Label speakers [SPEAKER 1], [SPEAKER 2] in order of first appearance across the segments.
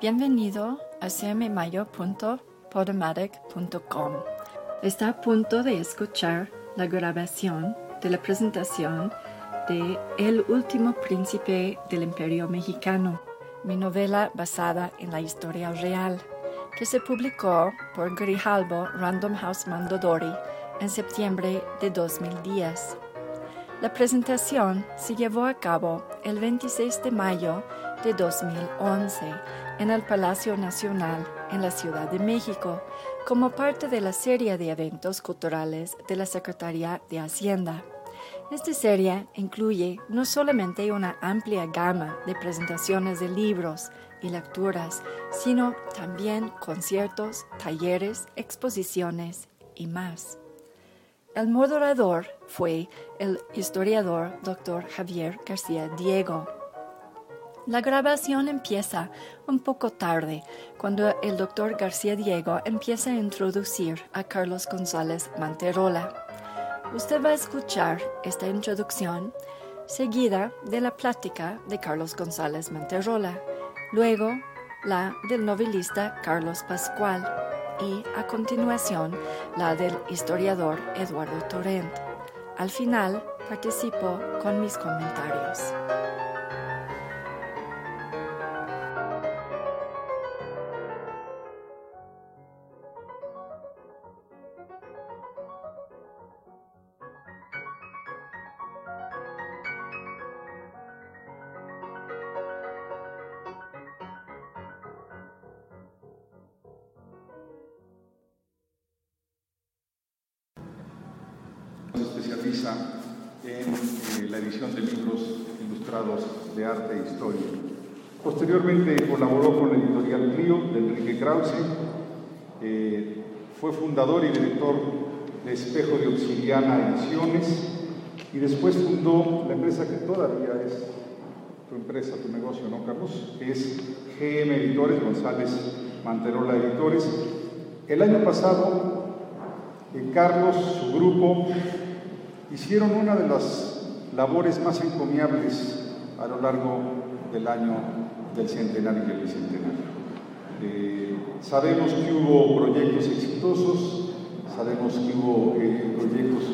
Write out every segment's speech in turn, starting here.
[SPEAKER 1] Bienvenido a cmmayo.podomatic.com. Está a punto de escuchar la grabación de la presentación de El último príncipe del Imperio Mexicano, mi novela basada en la historia real, que se publicó por Grijalbo Random House Mondadori en septiembre de 2010. La presentación se llevó a cabo el 26 de mayo de 2011 en el Palacio Nacional en la Ciudad de México, como parte de la serie de eventos culturales de la Secretaría de Hacienda. Esta serie incluye no solamente una amplia gama de presentaciones de libros y lecturas, sino también conciertos, talleres, exposiciones y más. El moderador fue el historiador Dr. Javier García Diego. La grabación empieza un poco tarde, cuando el Dr. García Diego empieza a introducir a Carlos González Manterola. Usted va a escuchar esta introducción seguida de la plática de Carlos González Manterola, luego la del novelista Carlos Pascual y, a continuación, la del historiador Eduardo Torrent. Al final, participo con mis comentarios.
[SPEAKER 2] Se especializa en la edición de libros ilustrados de arte e historia. Posteriormente colaboró con la editorial Clio de Enrique Krause, fue fundador y director de Espejo de Obsidiana Ediciones y después fundó la empresa que todavía es tu empresa, tu negocio, ¿no, Carlos? Que es GM Editores, González Manterola Editores. El año pasado, Carlos, su grupo, hicieron una de las labores más encomiables a lo largo del año del centenario y del bicentenario. Sabemos que hubo proyectos exitosos, sabemos que hubo proyectos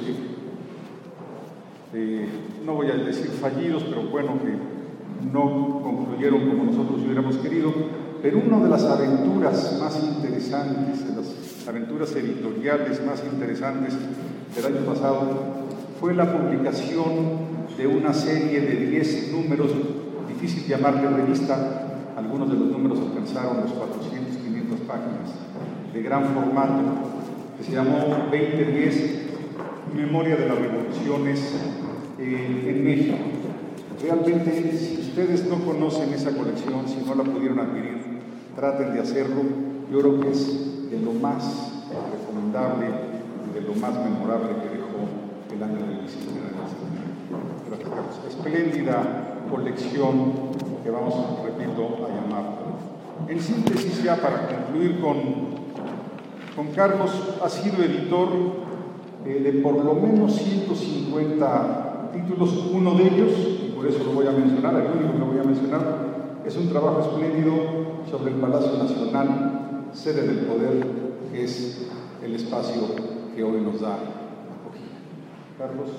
[SPEAKER 2] que, no voy a decir fallidos, pero bueno, que no concluyeron como nosotros hubiéramos querido, pero una de las aventuras más interesantes, de las aventuras editoriales más interesantes del año pasado, fue la publicación de una serie de 10 números, difícil llamarle revista, algunos de los números alcanzaron los 400, 500 páginas, de gran formato, que se llamó 2010, Memoria de las Revoluciones en México. Realmente, si ustedes no conocen esa colección, si no la pudieron adquirir, traten de hacerlo. Yo creo que es de lo más recomendable y de lo más memorable que dejó el año del bicentenario. Gracias, Carlos. Espléndida colección que vamos, repito, a llamar. En síntesis, ya para concluir con Carlos, ha sido editor de por lo menos 150 títulos. Uno de ellos, y por eso lo voy a mencionar, el único que lo voy a mencionar, es un trabajo espléndido sobre el Palacio Nacional, sede del poder, que es el espacio que hoy nos da acogida. Carlos.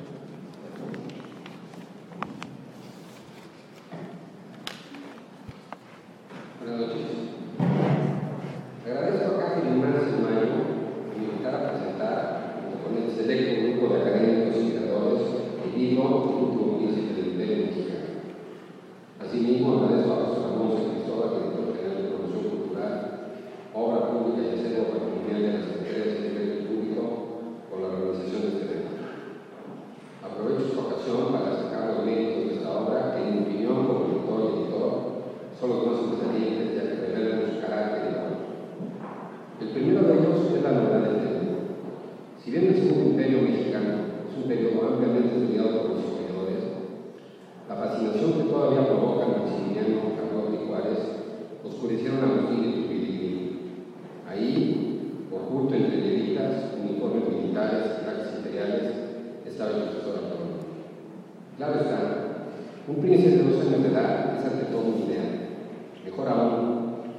[SPEAKER 3] Buenas noches. Agradezco a Cángel Hernández Mayo por invitar a presentar, junto con el selecto grupo de académicos y creadores, el libro El último príncipe del Imperio Mexicano. Asimismo, agradezco a José Ramón Cristóbal, director general de Promoción Cultural, Obra Pública y Acervo Patrimonial de la Secretaría de Servicio Público, por la organización de este evento. Aprovecho esta ocasión para destacar los méritos de esta obra que, en mi opinión, como lector y editor, son los más sobresalientes, ya que revelan su carácter y valor. El primero de ellos es la novedad del tema. Si bien el Segundo Imperio Mexicano es un periodo ampliamente estudiado por los historiadores, la fascinación que todavía provocan Maximiliano, Carlota y Juárez oscurecieron a Agustín y Tubilín. Ahí, oculto entre levitas, uniformes militares, trajes imperiales, estaba el profesor Antonio. Claro está, un príncipe de 2 años de edad es ante todo un ideal. Mejor aún,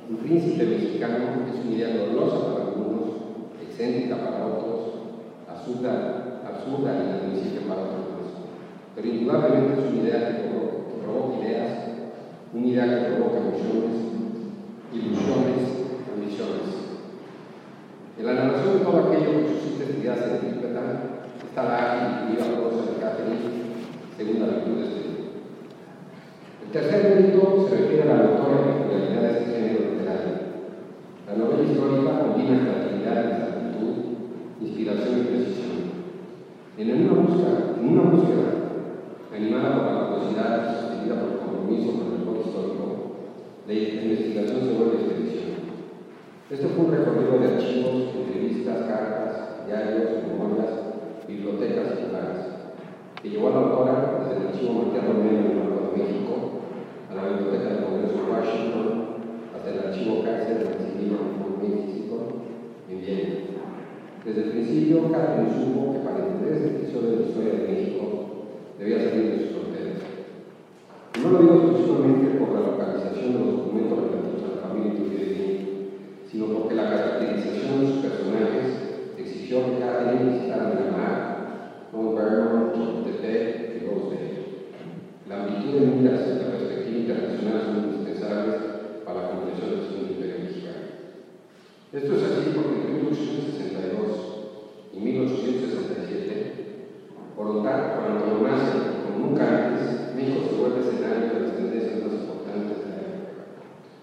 [SPEAKER 3] un príncipe mexicano es una idea dolorosa para algunos, excéntrica para otros, absurda y inadmisible para otros. Pero indudablemente es una idea que provoca ideas, una idea que provoca emociones, ilusiones, ambiciones. En la narración de todo aquello que suscita ideas centrípetas está la ágil y viva prosa de Catherine, segunda virtud de este libro. El tercer mérito se refiere a la notoria peculiaridad de este género literario. La novela histórica combina creatividad, exactitud, inspiración y precisión. En una búsqueda animada por la curiosidad y sostenida por el compromiso con el rigor histórico, la investigación se vuelve expedición. Esto fue un recorrido de archivos, entrevistas, cartas, diarios, memorias, bibliotecas y lugares, que llevó a la autora desde el archivo Martín Romero en el Banco de México, a la Biblioteca del Congreso de Washington, hasta el archivo Kaiser del Civil México en Viena. Desde el principio, Catherine supo que para entender este episodio de la historia de México debía salir de sus fronteras. Y no lo digo exclusivamente por la localización de los documentos relativos a la familia Iturbide, sino porque la caracterización de sus personajes exigió que Catherine visitara Miramar, Mount Vernon, Chapultepec y todos ellos. La amplitud de miras y la perspectiva internacional son indispensables para la comprensión del segundo imperio mexicano. Esto es así porque entre 1862 y 1867, por antonomasia, como nunca antes, México se vuelve escenario de las tendencias más importantes de la época,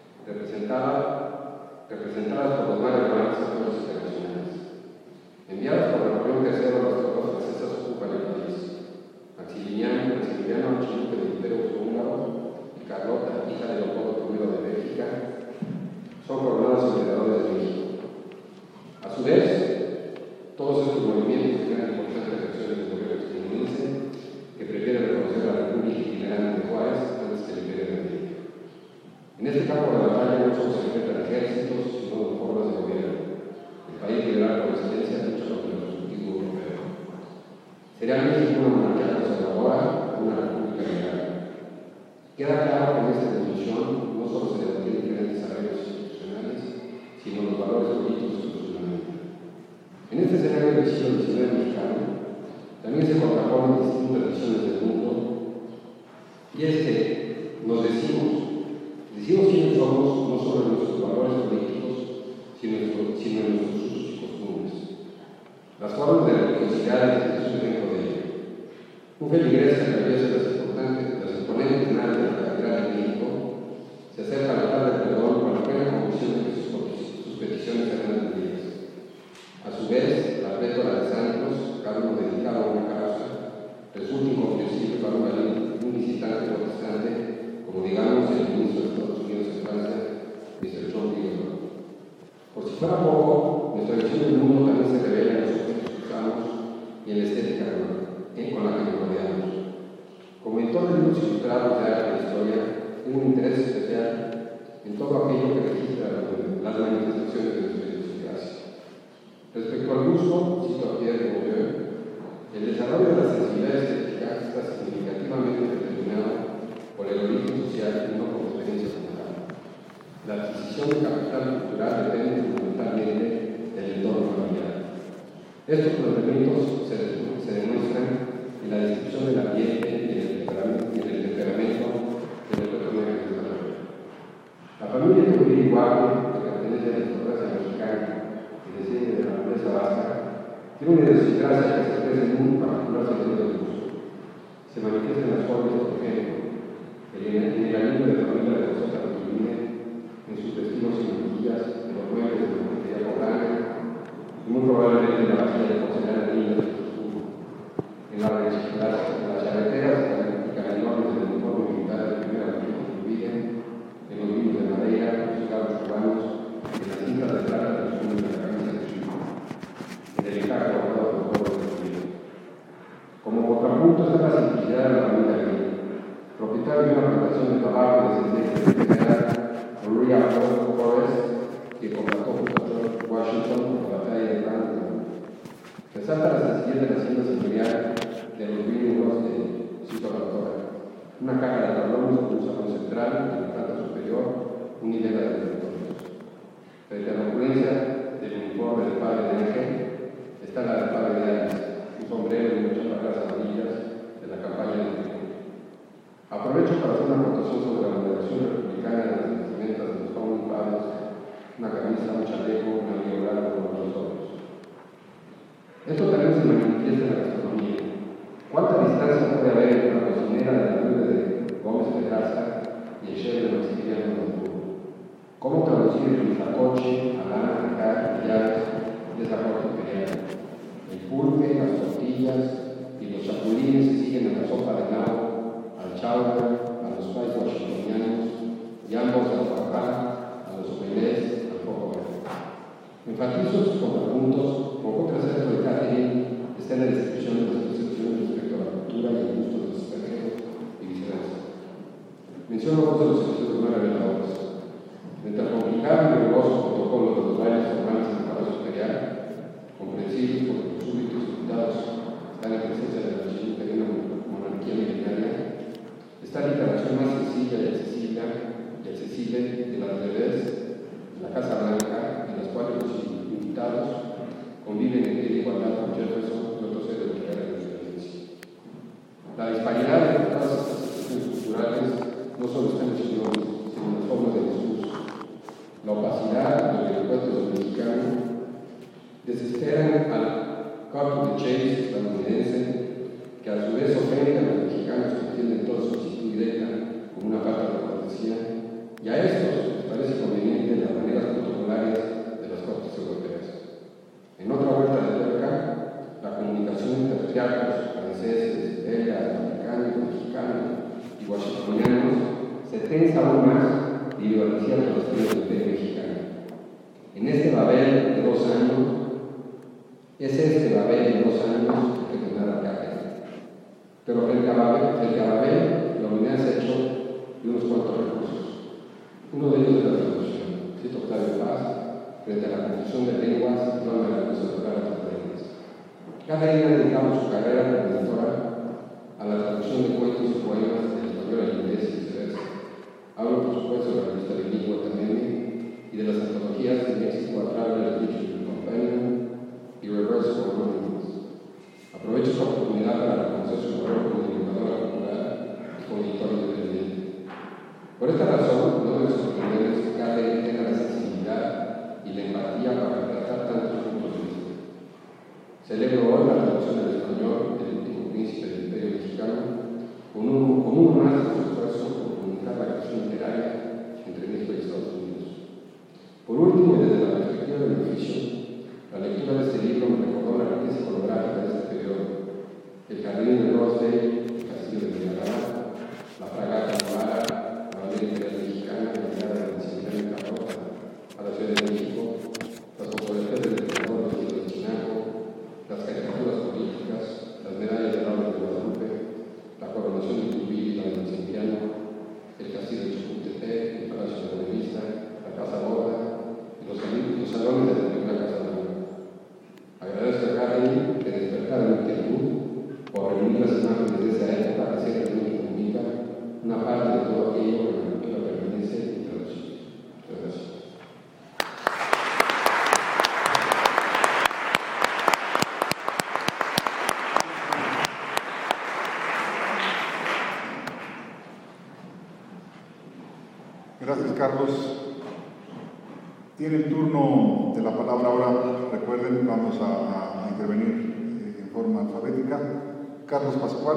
[SPEAKER 3] representadas por los más relevantes actores internacionales. Enviados por Napoleón III, las tropas francesas ocupan el país. Maximiliano archiduque del Imperio Húngaro, y Carlota, hija de Leopoldo I de Bélgica, son coronados emperadores de México. A su vez, todos estos movimientos generan importantes reacciones del gobierno estadounidense, que prefiere reconocer la República itinerante de Juárez antes que el Imperio de América. En este campo de batalla no solo se enfrentan ejércitos, sino formas de gobierno. El país liberal por excelencia lucha contra el Ejecutivo europeo. ¿Sería México una monarquía conservadora o una república liberal? Queda claro que en esta discusión no solo se debaten diferentes arreglos institucionales, sino los valores políticos de su fundamento. En este escenario del siglo XIX mexicano, también se contraponen distintas visiones del mundo, y es que nos decimos quiénes somos no solo en nuestros valores políticos, sino en nuestros usos y costumbres. Las formas de religiosidad es un ejemplo de ello. Un feligrés que atraviesa las imponentes naves de la Catedral de México se acerca al altar del perdón con la plena convicción de que sus peticiones serán atendidas. A su vez, la plétora de santos, cada uno dedicado a una causa, resulta incomprensible para un visitante protestante, como digamos el ministro de Estados Unidos en Francia, Mr. John Bigelow. Por si fuera poco, nuestra visión del mundo también se revela en los objetos que usamos y en la estética con la que nos rodeamos. Como editor de libros ilustrados de arte e historia, tengo un interés especial en todo aquello que registra las manifestaciones de nuestra idiosincrasia. Respecto al gusto, cito a Pierre Bourdieu, el desarrollo de la sensibilidad estética está significativamente determinado por el origen social y no por experiencia cultural. La adquisición de capital cultural depende fundamentalmente del entorno familiar. Estos planteamientos se demuestran en la descripción del ambiente y en el temperamento de los personajes de esta novela. La familia Iturbide Iguarne, que pertenece a la aristocracia mexicana y desciende de la nobleza vasca, tiene una idiosincrasia que se expresa en un particular sentido del gusto. Se manifiesta en las formas, por ejemplo, en el anillo de familia de José Iturbide, en sus vestidos y mantillas, en los muebles de la materia poblana, y muy probablemente en la vajilla de porcelana linda de su escudo, en las charreteras y cañones del uniforme militar de primera región Iturbide, en los vinos de madera, en los cigarros cubanos, en las cintas de plata de los hombres de la camisa de Chile, en el encaje bordado por todo el Iturbide. Como contrapunto está la simplicidad de la familia Gay, propietario de una plantación de tabaco descendiente de general Maria Forrest, que combató junto a George Washington en la batalla de Brandon. Resalta la sencillez de la hacienda señorial de los vínculos de Cito Autora, una caja de tablones con un salón central, en la planta superior, una hilera de directorios. Frente a la ocurrencia del uniforme del padre de Ángel, está la del padre de Alex, un sombrero y muchas palabras amarillas de la campaña del triunfo. Aprovecho para hacer una anotación sobre la moderación republicana de las vestimentas de los comunicados, una camisa, un chaleco, un abrigo largo con los ojos. Esto también se manifiesta en la gastronomía. ¿Cuánta distancia puede haber entre la cocinera de la nube de Gómez de Garza y el chef de Maximiliano Maduro? ¿Cómo traducir el huitlacoche, alán, acar y llaves de esa corte imperial? El pulque, las tortillas y los chapulines se siguen a la sopa de nabo, al chowder, a los fries washingtonianos y ambos al papá, a los omelets, al poco verde. Enfatizo sus contrapuntos, poco trasero de catering está en la descripción de las percepciones respecto a la cultura y el gusto de los extranjeros y viceversa. Menciono dos de los episodios más reveladores. Frente al complicado y riguroso protocolo de los bailes formales en el Palacio Imperial, comprensibles porque los súbditos invitados están en presencia de la archiduquía de una monarquía milenaria, está la interacción más sencilla y accesible de las bebés de la Casa Blanca, en las cuales los invitados conviven en pie de igualdad con Jefferson y otros héroes de la independencia. La disparidad de todas estas expresiones culturales no solo está en los idiomas, sino en las formas de discurso. La opacidad de los encuentros mexicanos desesperan al cut to the chase estadounidense, que a su vez ofende a los mexicanos que entienden toda solicitud directa como una falta de cortesía, y a estos les parece conveniente las maneras protocolarias de las cortes europeas. En otra vuelta de tuerca, la comunicación entre austriacos, franceses, belgas, americanos, mexicanos y washingtonianos se tensa aún más debido al incierto destino del imperio mexicano. En este Babel de 2 años, es este Babel de 2 años el que tendrá la cátedra. Pero frente a Babel, la unidad se ha hecho de unos cuantos recursos. Uno de ellos es la traducción. Cito Octavio Paz, frente a la confusión de lenguas y toda la cosa de las lenguas. Cada día dedicamos su carrera como editora a la traducción de cuentos y poemas del español al inglés y viceversa. Hablo, por supuesto, de la revista bilingüe también y de las antologías de México a Traveler's Dictionary Companion y Reverse for Anonymous. Aprovecho esta oportunidad para reconocer su labor como divulgadora cultural y como editora independiente. Por esta razón, no debe sorprenderles que cada ley tenga la sensibilidad y la empatía para retratar tantos puntos de vista. Celebro hoy la traducción del español del último príncipe del Imperio Mexicano con uno más de su esfuerzo por comunicar la creación literaria entre México y Estados Unidos. Por último, y desde la perspectiva del oficio, la lectura de este libro me recordó la riqueza iconográfica de este periodo: el jardín de Rosedale, el castillo de Villarreal, la fragata Novara, la bandera imperial mexicana, la llegada de Maximiliano Carrota a la Ciudad de México, las fotografías del emperador vestido de chinaco, las caricaturas políticas, las medallas de la Orden de Guadalupe, la coronación de Iturbide y la de Maximiliano, el castillo de Chapultepec, el Palacio de la Revista, la Casa Borda y los salones de la primera Casa Blanca. Agradezco a Carmen que despertara mi inquietud por reunir las imágenes de esa época que ciertamente comunica una parte de todo aquello que la cultura permanece intraducible. Muchas gracias.
[SPEAKER 2] Gracias, Carlos. Tiene el turno de la palabra ahora. Recuerden, vamos a intervenir en forma alfabética. Carlos Pascual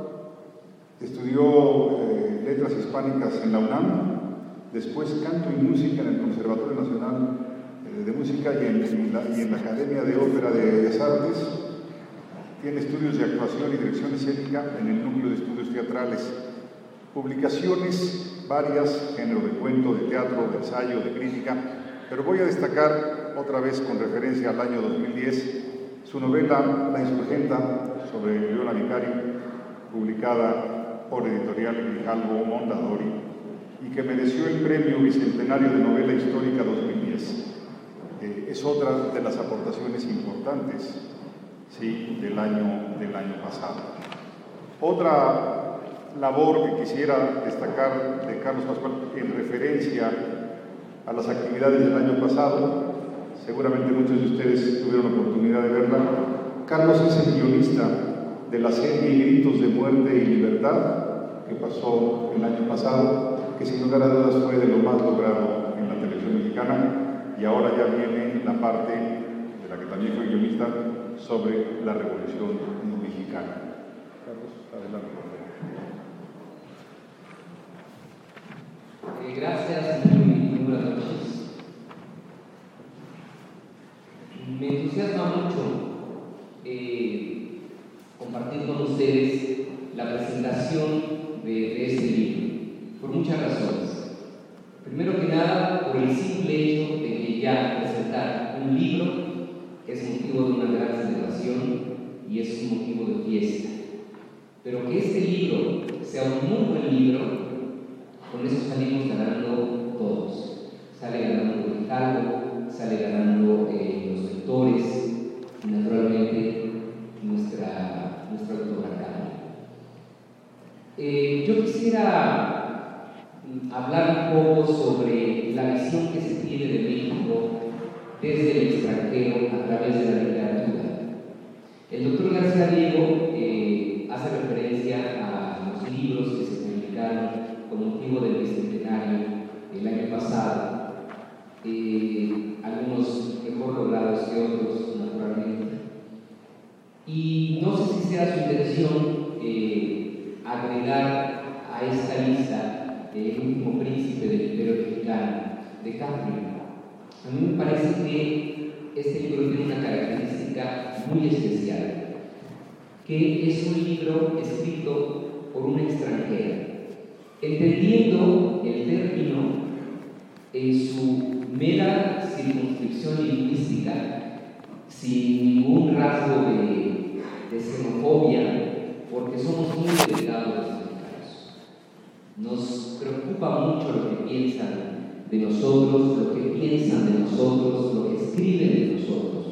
[SPEAKER 2] estudió Letras Hispánicas en la UNAM, después Canto y Música en el Conservatorio Nacional de Música y en la Academia de Ópera de Bellas Artes. Tiene estudios de actuación y dirección escénica en el Núcleo de Estudios Teatrales. Publicaciones varias, género de cuento, de teatro, de ensayo, de crítica, pero voy a destacar otra vez con referencia al año 2010 su novela La Insurgenta sobre Leona Vicario, publicada por Editorial Grijalbo Mondadori y que mereció el Premio Bicentenario de Novela Histórica 2010. Es otra de las aportaciones importantes, sí, del año pasado. Otra labor que quisiera destacar de Carlos Pascual en referencia a las actividades del año pasado. Seguramente muchos de ustedes tuvieron oportunidad de verla. Carlos es el guionista de la serie Gritos de Muerte y Libertad, que pasó el año pasado, que sin lugar a dudas fue de lo más logrado en la televisión mexicana, y ahora ya viene la parte de la que también fue guionista sobre la Revolución Mexicana. Carlos, adelante.
[SPEAKER 3] Gracias y muy buenas noches. Me entusiasma mucho compartir con ustedes la presentación de este libro, por muchas razones. Primero que nada, por el simple hecho de que ya presentar un libro es motivo de una gran celebración y es un motivo de fiesta. Pero que este libro sea un muy buen libro, con eso salimos ganando todos. Sale ganando el Hidalgo, sale ganando los lectores y naturalmente nuestra autografía. Yo quisiera hablar un poco sobre la visión que se tiene de México desde el extranjero a través de la literatura. El doctor García Diego hace referencia a los libros que se publicaron con motivo del bicentenario el año pasado, algunos mejor logrados que otros, naturalmente. Y no sé si sea su intención agregar a esta lista El último príncipe del Imperio Mexicano de Catherine. A mí me parece que este libro tiene una característica muy especial, que es un libro escrito por una extranjera, entendiendo el término en su mera circunscripción lingüística, sin ningún rasgo de xenofobia, porque somos muy delicados los mexicanos. Nos preocupa mucho lo que piensan de nosotros, lo que piensan de nosotros, lo que escriben de nosotros.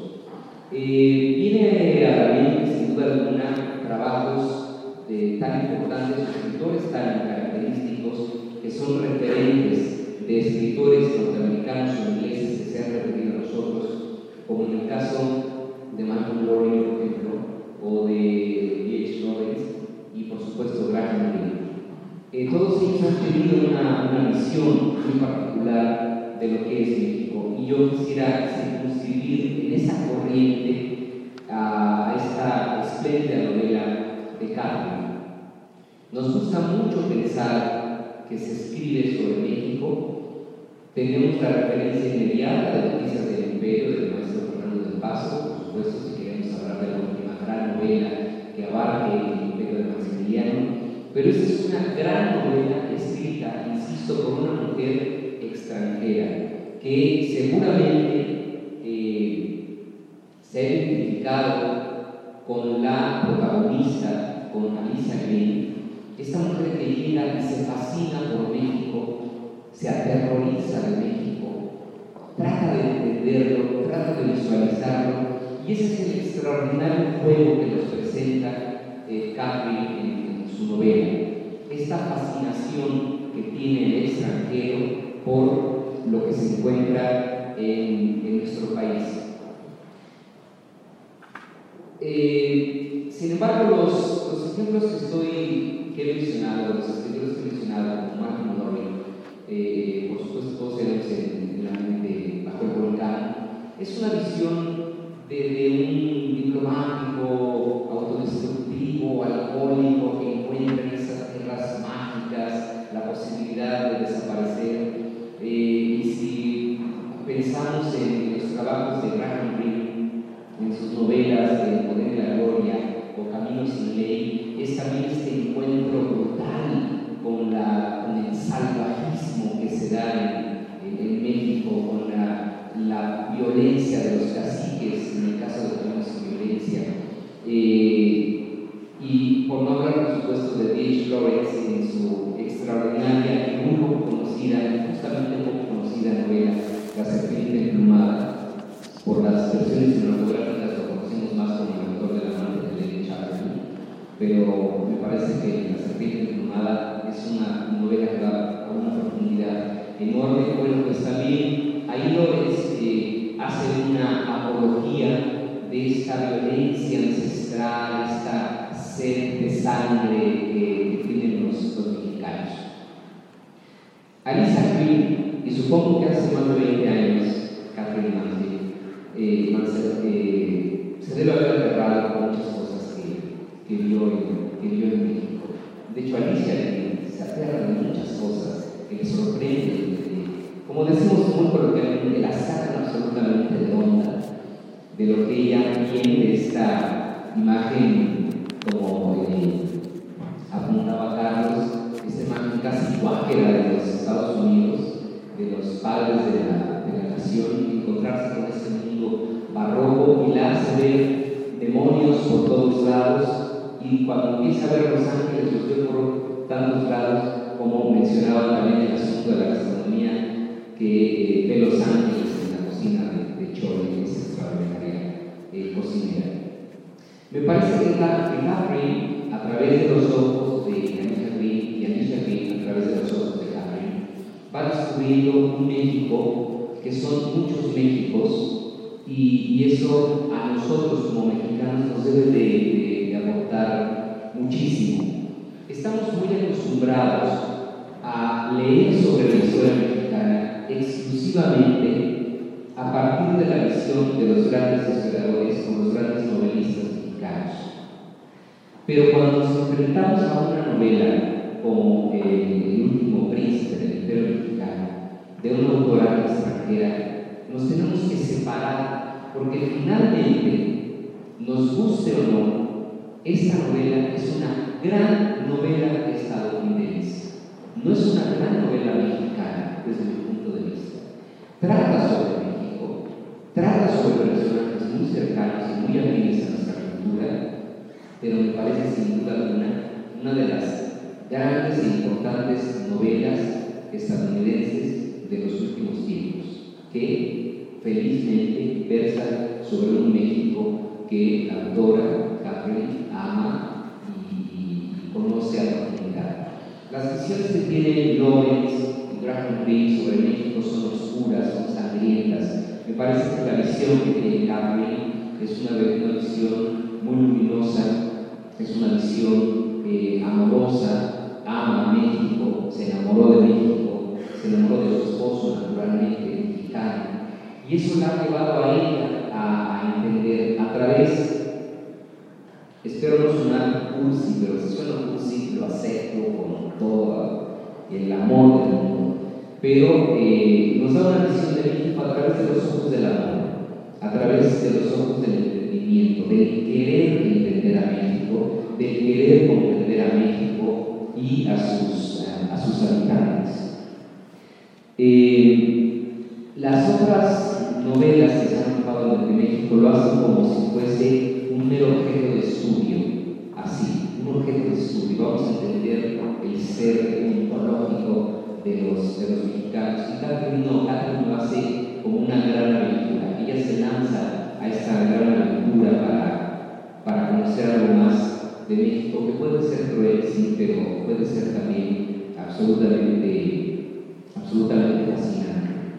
[SPEAKER 3] Viene a la mente, sin duda alguna, trabajos tan importantes, escritores tan característicos, que son referentes de escritores norteamericanos o ingleses que se han referido a nosotros, como en el caso de Malcolm Lowry, por ejemplo, o de D.H. Lawrence, y por supuesto Graham Greene. Todos ellos han tenido una visión muy particular de lo que es México, y yo quisiera circunscribir en esa corriente a esta espléndida novela de Catherine. Nos gusta mucho pensar que se escribe sobre México. Tenemos la referencia inmediata de Noticias del Imperio del maestro Fernando del Paso, por supuesto, si queremos hablar de la última gran novela que abarque el Imperio de Maximiliano, pero esta es una gran novela escrita, insisto, por una mujer extranjera que seguramente se ha identificado con la protagonista, con Alicia Green, esta mujer que llega y se fascina por México, se aterroriza de México, trata de entenderlo, trata de visualizarlo, y ese es el extraordinario juego que nos presenta Catherine en su novela. Esta fascinación que tiene el extranjero por lo que se encuentra en nuestro país. Sin embargo, los ejemplos que he mencionado, los escritores que he mencionado, como Malcolm Lowry, por supuesto todos tenemos en la mente Bajo el Volcán, es una visión de un diplomático autodestructivo, alcohólico, que encuentra en esas tierras mágicas la posibilidad de desaparecer. Y si pensamos en los trabajos de Graham Greene, en sus novelas El Poder y la Gloria o Camino sin Ley, es también este encuentro brutal con el salvajismo que se da en México, con la violencia de los caciques, en el caso de Camino sin Violencia. Y por no hablar, por supuesto, de D.H. Lawrence en su extraordinaria y muy poco conocida, justamente poco conocida novela La Serpiente Emplumada. Por las versiones cinematográficas lo conocemos más como el autor de La Amante de Lady Chatterley, pero me parece que La Serpiente Emplumada es una novela que da a una profundidad enorme. Bueno, pues también ahí Lorenz hace una apología de esta violencia ancestral, esta sed de sangre que tienen los mexicanos. Alicia Green, y supongo que hace más de 20 años, Catherine Mansell se debe haber aterrado con muchas cosas que vio en México. De hecho, Alicia Green se aterra de muchas cosas que le sorprenden, como decimos muy coloquialmente, la sacan absolutamente de onda de lo que ella tiene de esta imagen, como apuntaba Carlos, esta imagen casi guáquera de los Estados Unidos, de los padres de la nación, y encontrarse con ese mundo barroco, y la hace ver demonios por todos lados, y cuando empieza a ver Los Ángeles, los ve por tantos lados, como mencionaba también el asunto de la gastronomía, que ve Los Ángeles en la cocina de Chole, que es extraordinaria cocinera. Me parece que Catherine, a través de los ojos de Alicia Green, y Alicia Green, a través de los ojos de Catherine, va descubriendo un México que son muchos Méxicos, y eso a nosotros como mexicanos nos debe de aportar muchísimo. Estamos muy acostumbrados a leer sobre la historia mexicana exclusivamente a partir de la visión de los grandes historiadores o los grandes novelistas mexicanos. Pero cuando nos enfrentamos a una novela como El último príncipe del Imperio Mexicano, de una autora extranjera, nos tenemos que separar, porque finalmente, nos guste o no, esta novela es una gran novela estadounidense. No es una gran novela mexicana, desde mi punto de vista. Trata sobre México, trata sobre personajes muy cercanos y muy afines a nuestra cultura, pero me parece sin duda alguna una de las grandes e importantes novelas estadounidenses de los últimos tiempos, que felizmente versa sobre un México que la autora Catherine ama y conoce a la profundidad. Las visiones que tiene Lorenz y Graham Greene sobre México son oscuras, son sangrientas. Me parece que la visión que tiene Catherine es una visión muy luminosa, es una visión amorosa, ama a México, se enamoró de México, se enamoró de su esposo, naturalmente mexicano, y eso la ha llevado a ella a entender a través, espero no sonar cursi, pero si suena cursi lo acepto con todo el amor del mundo, pero nos da una visión de México a través de los ojos del amor, a través de los ojos del entendimiento, del querer entender a México, del querer comprender a México y a sus habitantes. Las otras novelas que se han ocupado de México lo hacen como si fuese un mero objeto de estudio, así, un objeto de estudio. Vamos a entender el ser mitológico de los mexicanos. Y Catherine lo hace como una gran aventura. Ella se lanza a esta gran aventura para conocer algo más de México, que puede ser cruel, sí, pero puede ser también absolutamente fascinante.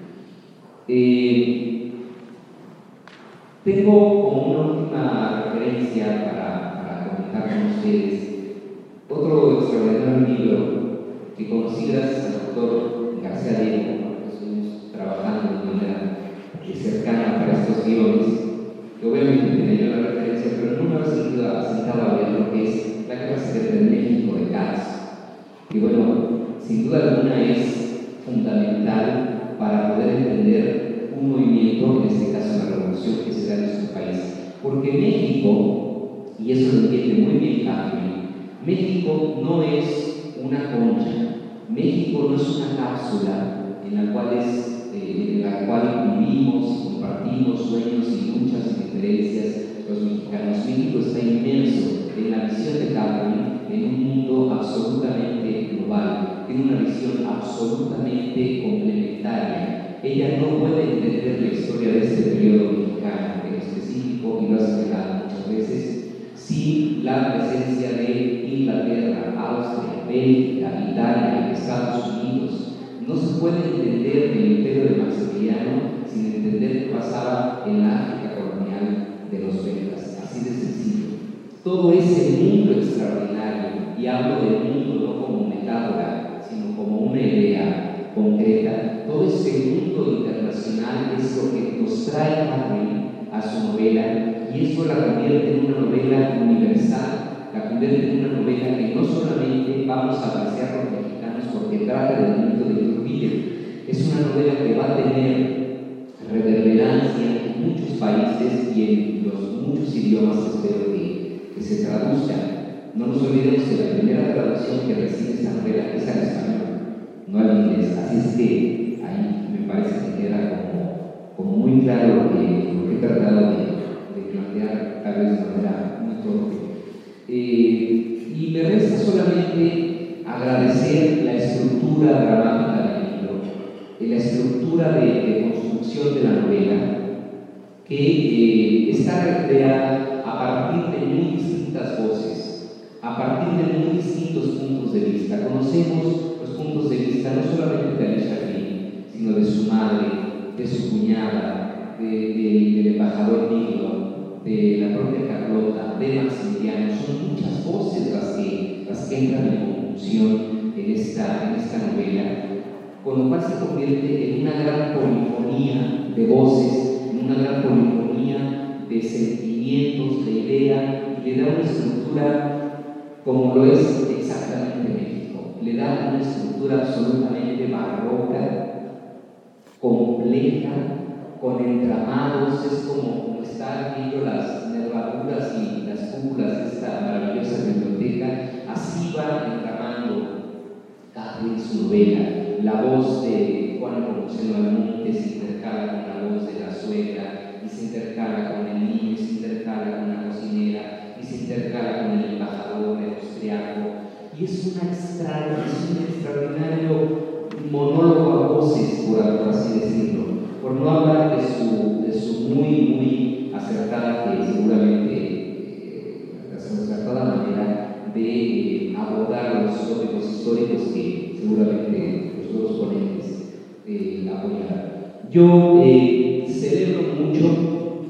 [SPEAKER 3] Tengo como una última referencia para comentar con ustedes otro extraordinario libro que conocí gracias al doctor García Diego, que estuvimos trabajando de manera cercana para estos guiones, que obviamente tenía yo la referencia, pero no me había sentado a ver lo que es La Guerra Secreta de México de Katz. Y bueno, sin duda alguna es fundamental para poder entender un movimiento, en este caso la revolución que se da en nuestro país. Porque México, y eso lo entiende muy bien Catherine, México no es una concha, México no es una cápsula en la cual vivimos, compartimos sueños y luchas y diferencias los mexicanos. México está inmerso en la visión de Catherine en un mundo absolutamente global, tiene una visión absolutamente complementaria. Ella no puede entender la historia de este periodo mexicano en específico, y lo ha señalado muchas veces, sin la presencia de Inglaterra, Austria, Bélgica, Italia, Estados Unidos, No se puede entender el imperio de Maximiliano sin entender qué pasaba en la África colonial de los belgas, así de sencillo. Todo ese mundo extraordinario, y hablo del mundo no como metáfora, sino como una idea concreta, todo ese mundo internacional es lo que nos trae a su novela, y eso la convierte en una novela universal, la convierte en una novela que no solamente vamos a apreciar los mexicanos porque trata del mito de Iturbide, es una novela que va a tener reverberancia en muchos países y en los muchos idiomas, espero que se traduzca. No nos olvidemos que la primera traducción que recibe esta novela es al español, no al inglés. Así es que ahí me parece que queda como muy claro lo que he tratado de plantear, tal vez de manera muy torpe. Y me resta solamente agradecer la estructura dramática del libro, la estructura de construcción de la novela, que está recreada a partir de muy distintas voces, a partir de muy distintos puntos de vista. Conocemos los puntos de vista no solamente de Alicia Ring, sino de su madre, de su cuñada, del embajador Milo, de la propia Carlota, de Maximiliano. Son muchas voces las que entran en conjunción en esta novela, con lo cual se convierte en una gran polifonía de voces, en una gran polifonía de sentimientos, de idea, y le da una estructura como lo es exactamente México. Le da una estructura absolutamente barroca, compleja, con entramados. Es como estar viendo las nervaduras y las cúpulas de esta maravillosa biblioteca. Así va entramando Capri en su novela. La voz de Juan Nepomuceno Almonte se intercala con la voz de la suegra, y se intercala con el niño, y se intercala con la cocinera, y se intercala con el embajador austriaco. Y es un extraordinario monólogo a voces, por así decirlo, por no hablar de su muy acertada, que seguramente acertada manera de abordar los tópicos históricos que seguramente los ponentes apoyarán. Yo celebro mucho,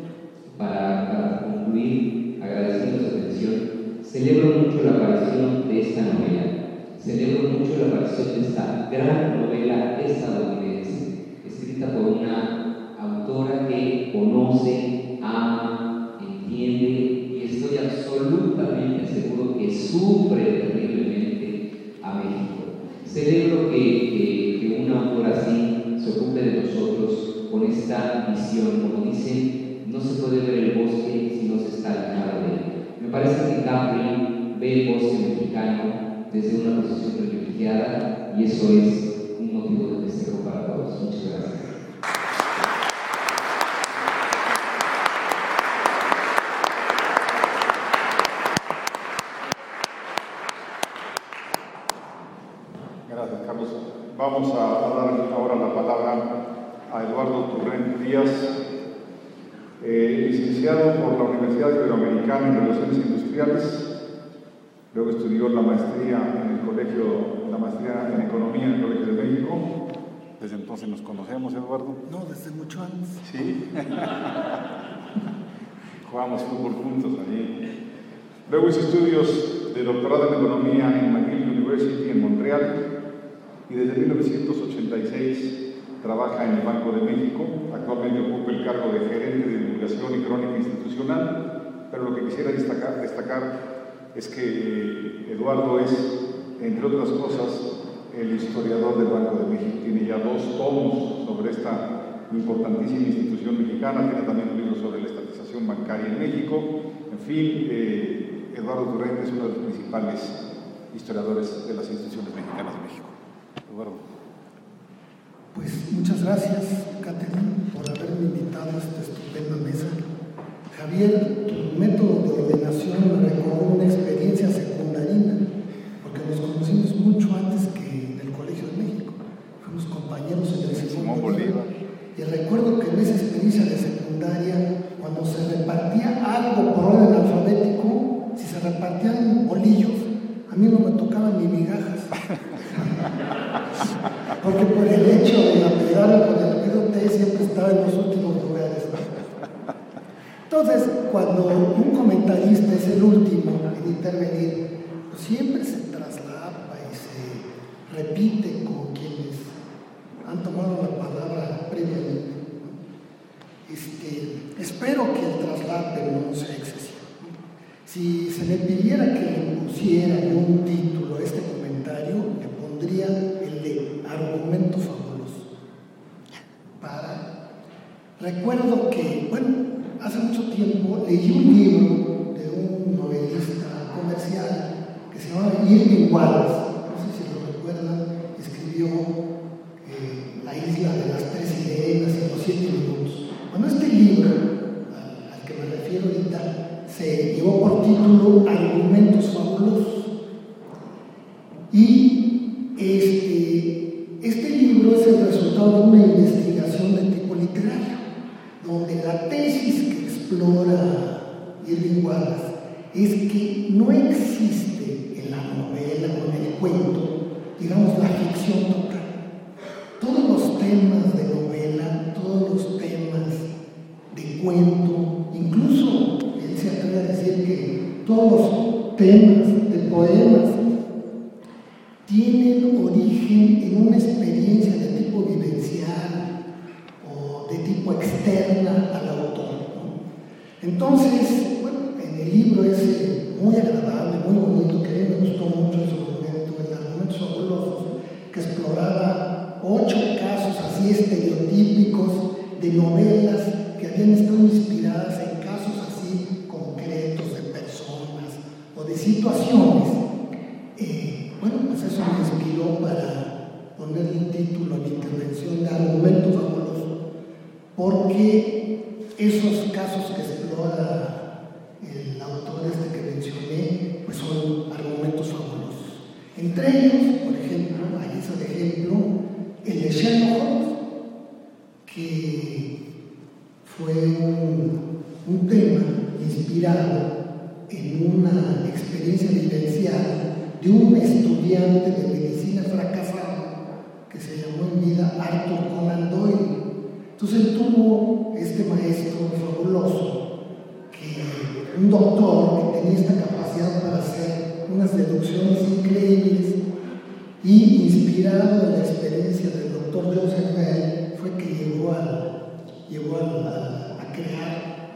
[SPEAKER 3] para concluir, agradeciendo su atención, celebro mucho la aparición de esta novela, celebro mucho la aparición de esta gran novela estadounidense, escrita por una autora que conoce, ama, entiende, y estoy absolutamente seguro que sufre terriblemente a México. Celebro que una autora así se ocupe de nosotros con esta visión. Como dicen, no se puede ver el bosque si no se está alejado de él. Me parece que Capri ve el bosque mexicano desde una posición privilegiada, y eso es un motivo de festejo para todos. Muchas gracias.
[SPEAKER 2] Gracias, Carlos. Vamos a dar ahora la palabra a Eduardo Turrent Díaz, licenciado por la Universidad Iberoamericana en Relaciones Industriales. Luego estudió la maestría en Economía en el Colegio de México. Desde entonces nos conocemos, Eduardo.
[SPEAKER 4] No, desde mucho antes.
[SPEAKER 2] Sí. Jugamos fútbol juntos allí. Luego hizo estudios de doctorado en Economía en McGill University en Montreal, y desde 1986 trabaja en el Banco de México. Actualmente ocupa el cargo de gerente de divulgación y crónica institucional, pero lo que quisiera destacar es que Eduardo es, entre otras cosas, el historiador del Banco de México. Tiene ya 2 tomos sobre esta importantísima institución mexicana, tiene también un libro sobre la estatización bancaria en México. En fin, Eduardo Turrent es uno de los principales historiadores de las instituciones mexicanas de México. Eduardo.
[SPEAKER 4] Pues muchas gracias, Catherine, por haberme invitado a esta estupenda mesa. Javier, tu método de ordenación me recordó una experiencia secundarina, porque nos conocimos mucho antes que en el Colegio de México. Fuimos compañeros en el segundo Bolívar. Y recuerdo que en esa experiencia de secundaria, cuando se repartía algo por orden alfabético, si se repartían bolillos, a mí no me tocaban ni migajas. porque por el hecho de apegarme con el apellido T siempre estaba en los últimos lugares, ¿no? Entonces, cuando un comentarista es el último en intervenir, pues siempre se traslapa y se repite con quienes han tomado la palabra previamente, ¿no? Espero que el traslape no sea excesivo. Si se me pidiera que le pusiera un título a este comentario, le pondría el de Argumento Fabuloso. Recuerdo que, hace mucho tiempo leí un libro de un novelista comercial que se llamaba Irving Wallace, no sé si lo recuerdan, escribió La isla de las tres sirenas en los 7 minutos. Bueno, este libro, al que me refiero ahorita, se llevó por título Argumentos Fabulosos. Y este libro es el resultado de una investigación de tipo literario, donde la tesis que explora Irving Wallace es que no existe en la novela o en el cuento, digamos, la ficción total. Todos los temas de novela, todos los temas de cuento, incluso él se atreve a decir que todos los temas de poemas tienen origen en una experiencia de tipo vivencial o de tipo externa al autor, ¿no? Entonces, en el libro es muy agradable, muy bonito, que a mí me gustó mucho en su momento, el Argumentos Fabulosos, que exploraba 8 casos así estereotípicos de novelas que habían estado inspiradas en casos así concretos de personas o de situaciones. Pues eso me inspiró para ponerle un título a mi intervención de Argumento Fabuloso, porque esos casos que explora el autor que mencioné, pues son argumentos fabulosos. Entre ellos, por ejemplo, ahí es el ejemplo, el de Sherlock Holmes, que fue un tema inspirado en una experiencia vivencial de un estudiante de medicina fracasado que se llamó en vida Arthur Conan Doyle. Entonces él tuvo este maestro fabuloso, un doctor que tenía esta capacidad para hacer unas deducciones increíbles, y inspirado en la experiencia del doctor Joseph Bell fue que llegó a crear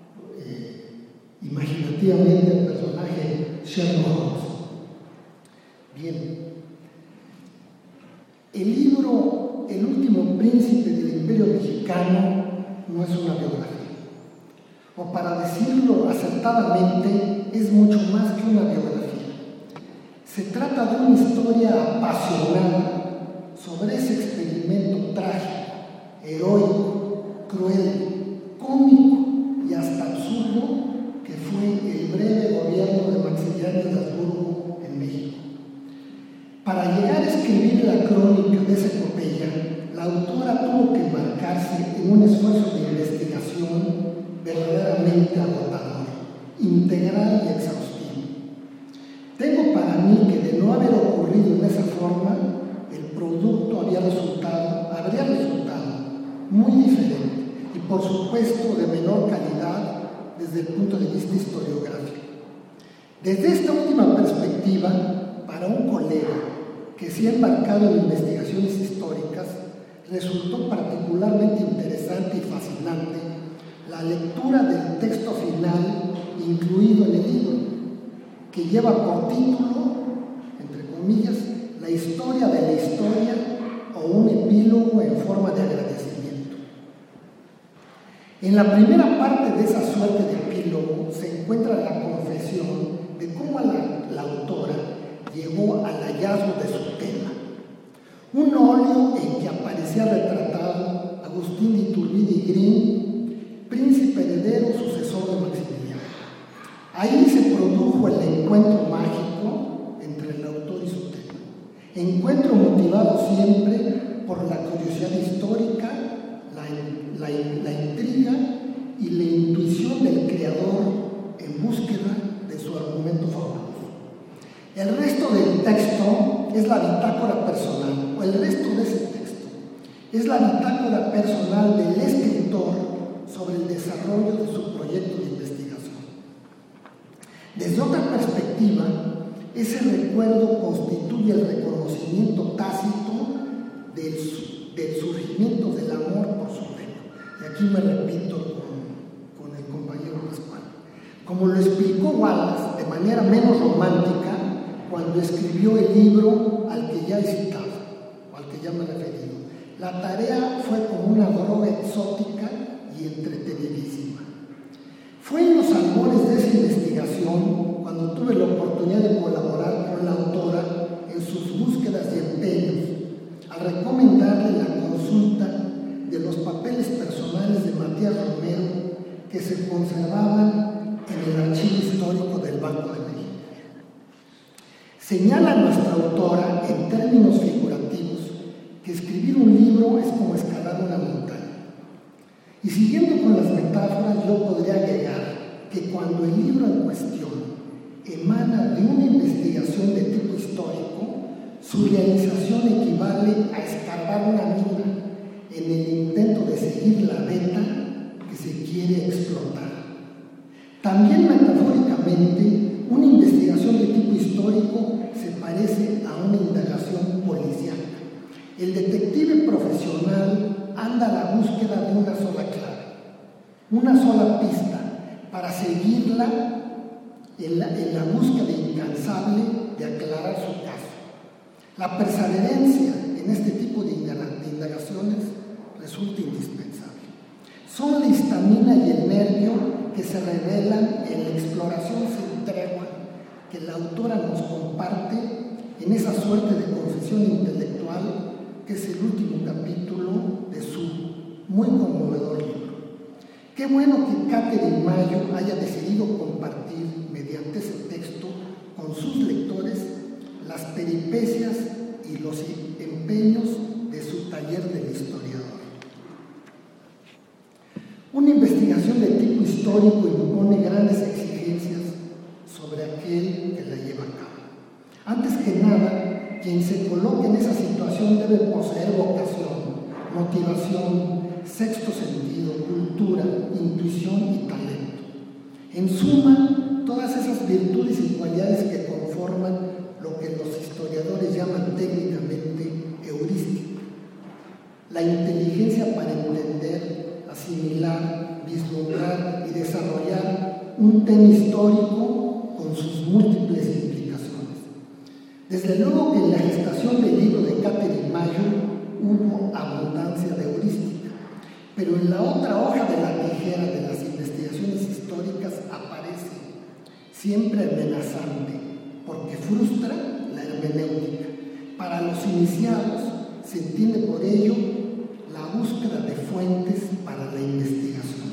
[SPEAKER 4] imaginativamente el personaje Sherlock Holmes. Bien, el libro El último príncipe del Imperio Mexicano no es una biografía, o para decirlo acertadamente, es mucho más que una biografía. Se trata de una historia apasionada sobre ese experimento trágico, heroico, cruel, cómico y hasta absurdo que fue el breve gobierno de Maximiliano de Habsburgo en México. Para llegar a escribir la crónica de esa epopeya, la autora tuvo que embarcarse en un esfuerzo de investigación verdaderamente agotador, integral y exhaustivo. Tengo para mí que de no haber ocurrido en esa forma, el producto habría resultado muy diferente y por supuesto de menor calidad desde el punto de vista historiográfico. Desde esta última perspectiva, para un colega que se ha embarcado en investigaciones históricas, resultó particularmente interesante y fascinante la lectura del texto final incluido en el libro, que lleva por título, entre comillas, La historia de la historia, o un epílogo en forma de agradecimiento. En la primera parte de esa suerte de epílogo se encuentra la confesión de cómo la autora llegó al hallazgo de su tema. Un óleo en que aparecía retratado Agustín de Iturbide y Green, príncipe heredero, sucesor de Maximiliano. Ahí se produjo el encuentro mágico entre el autor y su tema. Encuentro motivado siempre por la curiosidad histórica, la intriga y la intuición del creador en búsqueda de su argumento fabuloso. El resto del texto es la bitácora personal, o el resto de ese texto, es la bitácora personal del escritor sobre el desarrollo de su proyecto de investigación. Desde otra perspectiva, ese recuerdo constituye el reconocimiento tácito del surgimiento del amor por su reino. Y aquí me repito con el compañero Pascual. Como lo explicó Wallace de manera menos romántica cuando escribió el libro al que ya he citado, o al que ya me he referido. La tarea fue como una droga exótica y entretenidísima. Fue en los albores de esa investigación cuando tuve la oportunidad de colaborar con la autora en sus búsquedas y empeños, al recomendarle la consulta de los papeles personales de Matías Romero que se conservaban en el archivo histórico del Banco de México. Señala nuestra autora en términos figurativos que escribir un libro es como escalar una montaña. Y siguiendo con las metáforas, yo podría agregar que cuando el libro en cuestión emana de una investigación de tipo histórico, su realización equivale a escarbar una mina en el intento de seguir la veta que se quiere explotar. También metafóricamente, una investigación de tipo histórico se parece a una indagación policial. El detective profesional anda a la búsqueda de una sola clave, una sola pista, para seguirla en la búsqueda incansable de aclarar su caso. La perseverancia en este tipo de indagaciones resulta indispensable. Son la histamina y el nervio que se revelan en la exploración sin tregua que la autora nos comparte en esa suerte de confesión intelectual que es el último capítulo de su muy conmovedor libro. Qué bueno que Catherine Mayo haya decidido compartir mediante ese texto con sus lectores las peripecias y los empeños de su taller del historiador. Una investigación de tipo histórico impone grandes exigencias sobre aquel que la lleva a cabo. Antes que nada, quien se coloque en esa situación debe poseer vocación, motivación, sexto sentido, cultura, intuición y talento. En suma, todas esas virtudes y cualidades que conforman lo que los historiadores llaman técnicamente heurística. La inteligencia para entender, asimilar, vislumbrar y desarrollar un tema histórico con sus múltiples implicaciones. Desde luego que en la gestación del libro de Catherine Mayo hubo abundancia de heurística, pero en la otra hoja de la tijera de las investigaciones históricas aparece, siempre amenazante, porque frustra la hermenéutica. Para los iniciados se entiende por ello la búsqueda de fuentes para la investigación.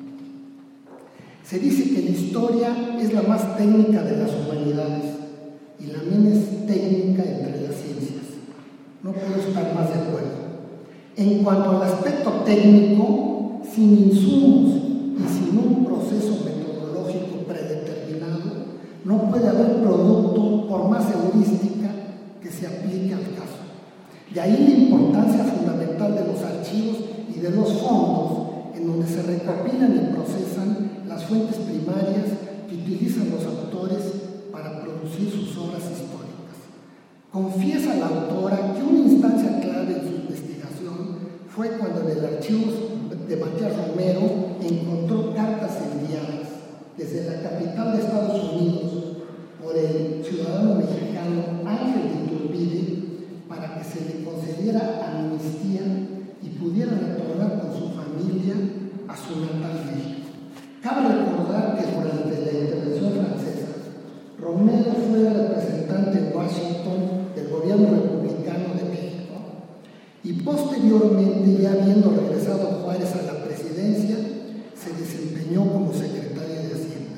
[SPEAKER 4] Se dice que la historia es la más técnica de las humanidades y la menos técnica entre las ciencias. No puedo estar más de acuerdo. En cuanto al aspecto técnico, sin insumos y sin un proceso metodológico predeterminado, no puede haber producto por más heurística que se aplique al caso. De ahí la importancia fundamental de los archivos y de los fondos en donde se recopilan y procesan las fuentes primarias que utilizan los autores para producir sus obras históricas. Confiesa la autora que una instancia clave en su investigación fue cuando en el archivo de Matías Romero encontró cartas enviadas desde la capital de Estados Unidos por el ciudadano mexicano Ángel de Iturbide para que se le concediera amnistía y pudiera retornar con su familia a su natal México. Cabe recordar que durante la intervención francesa, Romero fue representante en Washington del gobierno republicano de México y posteriormente, ya habiendo regresado Juárez a la presidencia, se desempeñó como secretario de Hacienda.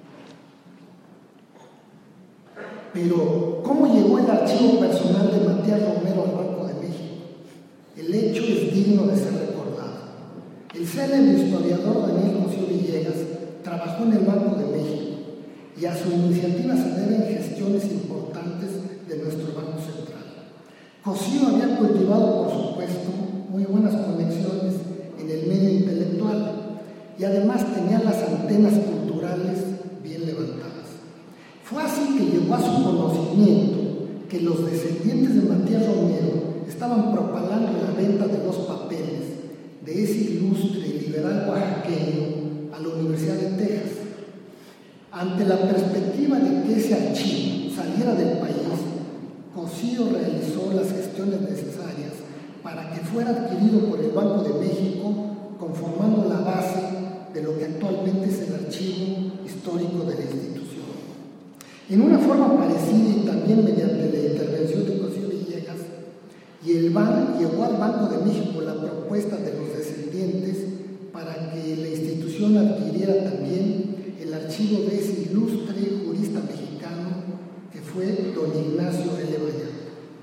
[SPEAKER 4] Pero, ¿cómo llegó el archivo personal de Matías Romero al Banco de México? El hecho es digno de ser recordado. El célebre historiador Daniel Cosío Villegas trabajó en el Banco de México y a su iniciativa se deben gestiones importantes de nuestro Banco Central. Cosío había cultivado, por supuesto, muy buenas conexiones en el medio intelectual y además tenía las antenas culturales bien levantadas. Fue así que llegó a su conocimiento que los descendientes de Matías Romero estaban propalando la venta de los papeles de ese ilustre y liberal oaxaqueño a la Universidad de Texas. Ante la perspectiva de que ese archivo saliera del país, Cosío realizó las gestiones necesarias para que fuera adquirido por el Banco de México, conformando la base de lo que actualmente es el archivo histórico de la institución. En una forma parecida y también mediante la intervención de Cosío Villegas, llegó al Banco de México la propuesta de los descendientes para que la institución adquiriera también el archivo de ese ilustre jurista mexicano que fue don Ignacio L. Vallarta.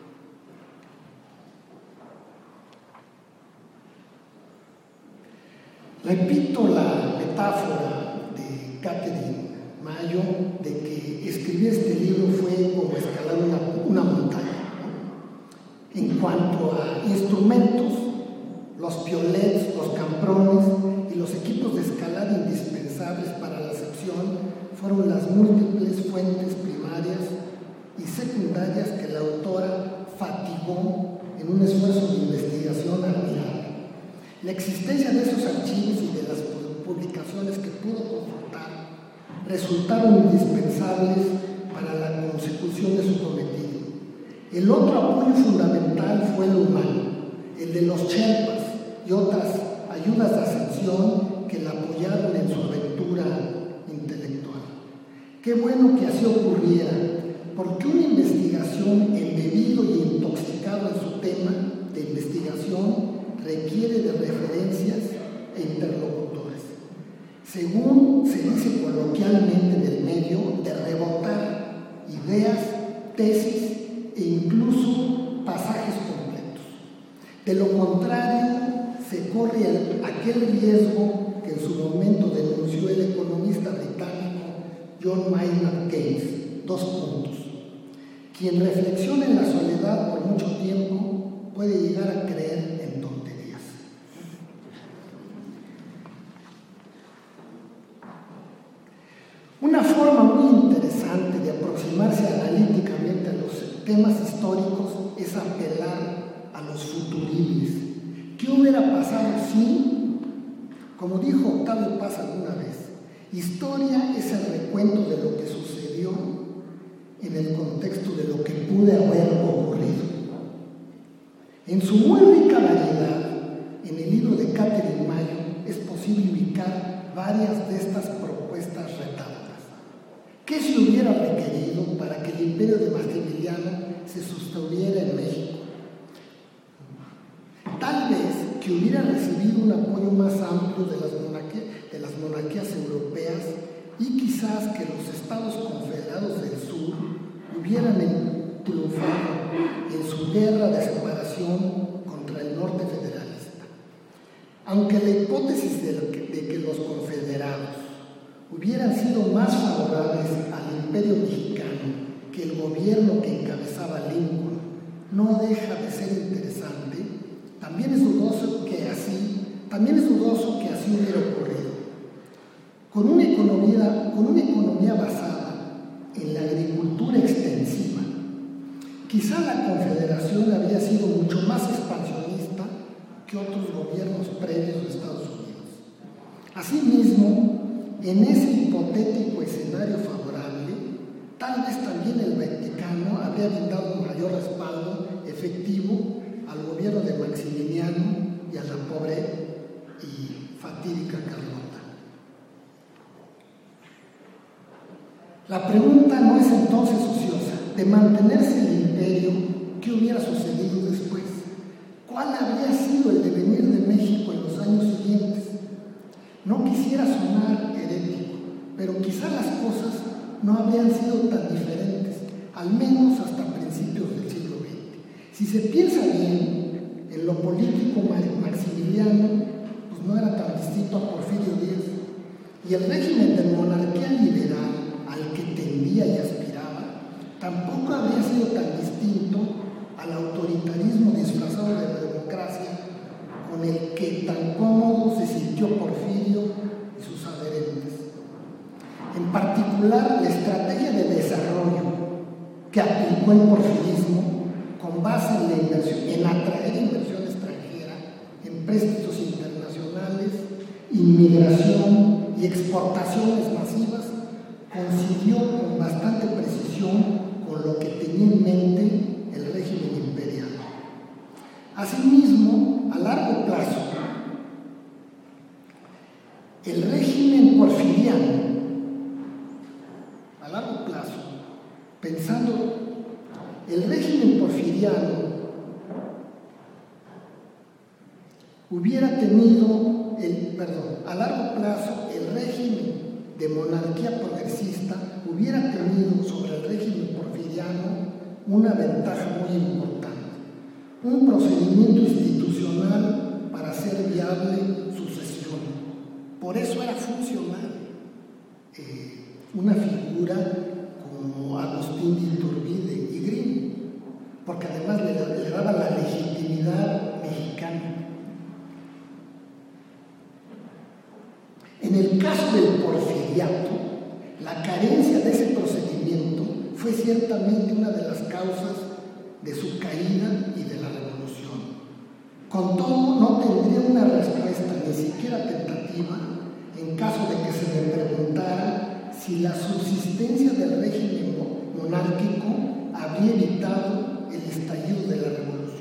[SPEAKER 4] Repito la metáfora de Catherine Mayo de que escribir este libro fue como escalar una montaña, ¿no? En cuanto a instrumentos, los piolets, los camprones y los equipos de escalada indispensables para la sección fueron las múltiples fuentes primarias y secundarias que la autora fatigó en un esfuerzo de investigación admirable. La existencia de esos archivos y de las publicaciones que pudo consultar resultaron indispensables para la consecución de su cometido. El otro apoyo fundamental fue el humano, el de los Sherpas y otras ayudas de ascensión que la apoyaron en su aventura intelectual. Qué bueno que así ocurriera, porque una investigación embebido y intoxicado en su tema de investigación requiere de referencias e interlocutores. Según se dice coloquialmente en el medio, de rebotar ideas, tesis e incluso pasajes completos. De lo contrario, se corre aquel riesgo que en su momento denunció el economista británico John Maynard Keynes. 2 puntos. Quien reflexiona en la soledad por mucho tiempo puede llegar a creer en tonterías. Una forma muy interesante de aproximarse analíticamente a los temas históricos es apelar a los futuribles. ¿Qué hubiera pasado si, como dijo Octavio Paz alguna vez, historia es el recuento de lo que sucedió en el contexto de lo que pudo haber ocurrido? En su muy rica variedad, en el libro de Catherine Mayo es posible ubicar varias de estas propuestas retóricas. ¿Qué se hubiera requerido para que el imperio de Maximiliano se sosteniera en México? Tal vez que hubiera recibido un apoyo más amplio de las monarquías europeas y quizás que los estados confederados del sur hubieran triunfado en su guerra de separación contra el norte federalista. Aunque la hipótesis de que los confederados hubieran sido más favorables al imperio mexicano que el gobierno que encabezaba Lincoln no deja de ser interesante, también es dudoso que así hubiera ocurrido. Con una economía basada en la agricultura extensiva, quizá la Confederación habría sido mucho más expansionista que otros gobiernos previos de Estados Unidos. Asimismo, en ese hipotético escenario favorable, tal vez también el Vaticano habría brindado un mayor respaldo efectivo al gobierno de Maximiliano y a la pobre y fatídica Carlota. La pregunta no es entonces ociosa. De mantenerse el imperio, ¿qué hubiera sucedido después? ¿Cuál habría sido el devenir de México en los años siguientes? No quisiera sonar herético, pero quizá las cosas no habrían sido tan diferentes, al menos hasta principios del siglo XX. Si se piensa bien, en lo político Maximiliano pues no era tan distinto a Porfirio Díaz, y el régimen de monarquía liberal al que tendía y aspiraba tampoco habría sido tan distinto al autoritarismo disfrazado de la democracia con el que tan cómodo se sintió Porfirio y sus adherentes. En particular, la estrategia de desarrollo que aplicó el porfirismo con base en la inversión, en atraer inversión extranjera, en préstamos internacionales, inmigración y exportaciones masivas, coincidió con bastante precisión con lo que tenía en mente el régimen imperial. Asimismo, a largo plazo, el régimen porfiriano, a largo plazo, el régimen porfiriano a largo plazo, el régimen de monarquía progresista hubiera tenido sobre el régimen porfiriano una ventaja muy importante: un procedimiento institucional para hacer viable sucesión. Por eso era funcional una figura como Agustín de Iturbide y Green, porque además le daba la legitimidad mexicana. En el caso del porfiriato, la carencia de ese procedimiento fue ciertamente una de las causas de su caída y de la revolución. Con todo, no tendría una respuesta, ni siquiera tentativa, en caso de que se me preguntara si la subsistencia del régimen monárquico habría evitado el estallido de la revolución.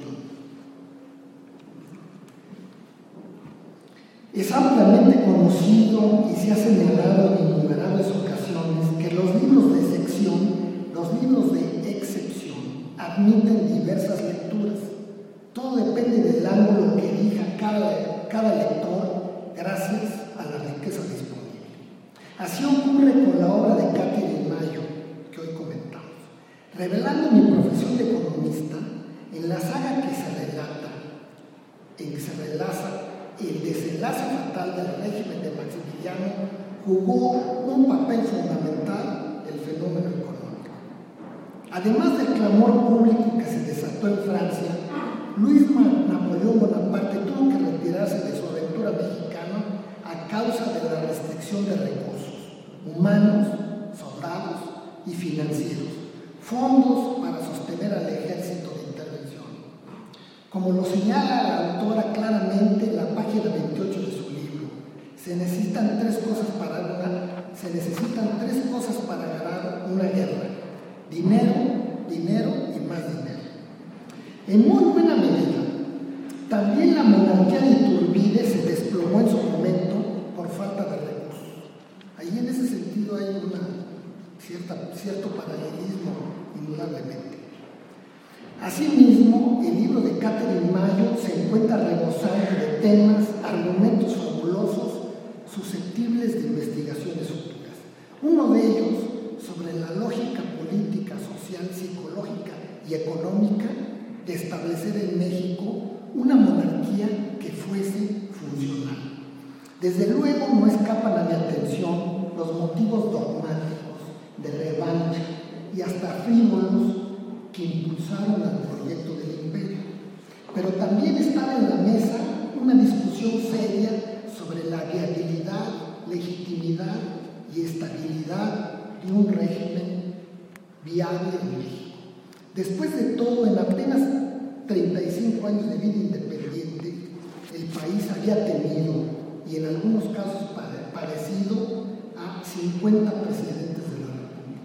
[SPEAKER 4] Es ampliamente conocido y se ha señalado en innumerables ocasiones que los libros de sección, los libros de excepción, admiten diversas lecturas. Todo depende del ángulo que elija cada lector gracias a la riqueza disponible. Así ocurre con la obra de Catherine Mayo, que hoy comentamos. Revelando mi profesión de economista, en la saga que se relata, en que se relaza el desenlace fatal del régimen de Maximiliano, jugó un papel fundamental el fenómeno económico. Además del clamor público que se desató en Francia, Luis Napoleón Bonaparte tuvo que retirarse de su aventura mexicana a causa de la restricción de recursos humanos, soldados y financieros, fondos para sostener al ejército de intervención. Como lo señala la autora claramente en la página 28 de su libro, se necesitan tres cosas para ganar una guerra: dinero, dinero y más dinero. En muy buena medida, también la monarquía de Iturbide se desplomó en su momento por falta de recursos. Ahí en ese sentido hay cierto paralelismo, indudablemente. Asimismo, el libro de Catherine Mayo se encuentra rebosando de temas, argumentos fabulosos susceptibles de investigaciones futuras. Uno de ellos sobre la lógica política, social, psicológica y económica de establecer en México una monarquía que fuese funcional. Desde luego no escapan a mi atención los motivos dogmáticos, de revancha y hasta frívolos que impulsaron al proyecto del imperio. Pero también estaba en la mesa una discusión seria sobre la viabilidad, legitimidad y estabilidad de un régimen viable en México. Después de todo, en apenas 35 años de vida independiente, el país había tenido, y en algunos casos parecido, a 50 presidentes de la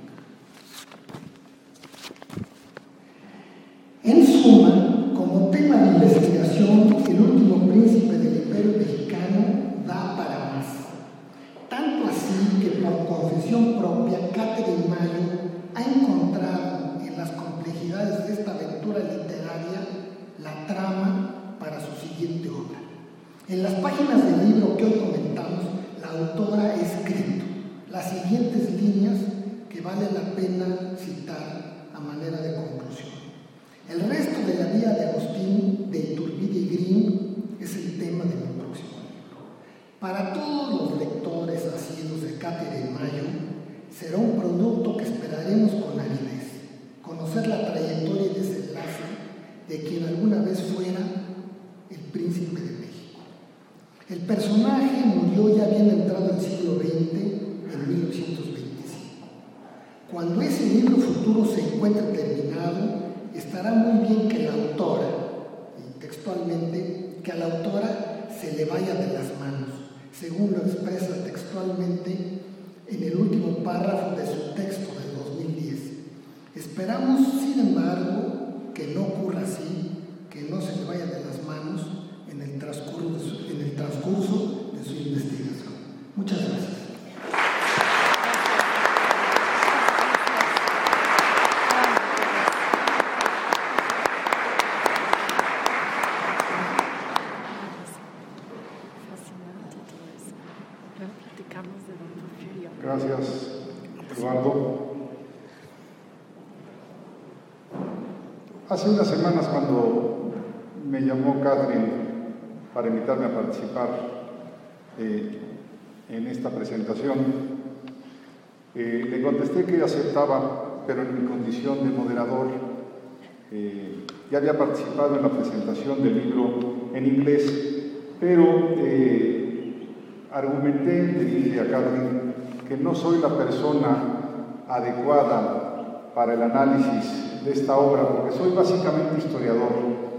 [SPEAKER 4] República. En suma, como tema de investigación, el último príncipe del Imperio Mexicano da para más. Tanto así que por confesión propia, Catherine Mayo ha encontrado en las complejidades de esta aventura literaria la trama para su siguiente obra. En las páginas del libro que hoy comentamos, la autora ha escrito las siguientes líneas que vale la pena citar a manera de conclusión. El resto de la vida de Agustín de Iturbide y Green es el tema de mi próximo libro. Para todos los lectores asiduos de Catherine Mayo, será un producto que esperaremos con avidez. de quien alguna vez fuera el príncipe de México. El personaje murió ya bien entrado el siglo XX, en 1925. Cuando ese libro futuro se encuentre terminado, estará muy bien que la autora, y textualmente, que a la autora se le vaya de las manos, según lo expresa textualmente en el último párrafo de su texto del 2010. Esperamos, sin embargo, que no ocurra así, que no se le vaya de las manos en el transcurso de su investigación. Muchas gracias.
[SPEAKER 2] Gracias, Eduardo. Hace unas semanas, cuando me llamó Catherine para invitarme a participar en esta presentación, le contesté que aceptaba, pero en mi condición de moderador. Ya había participado en la presentación del libro en inglés, pero argumenté, le dije a Catherine, que no soy la persona adecuada para el análisis de esta obra, porque soy básicamente historiador.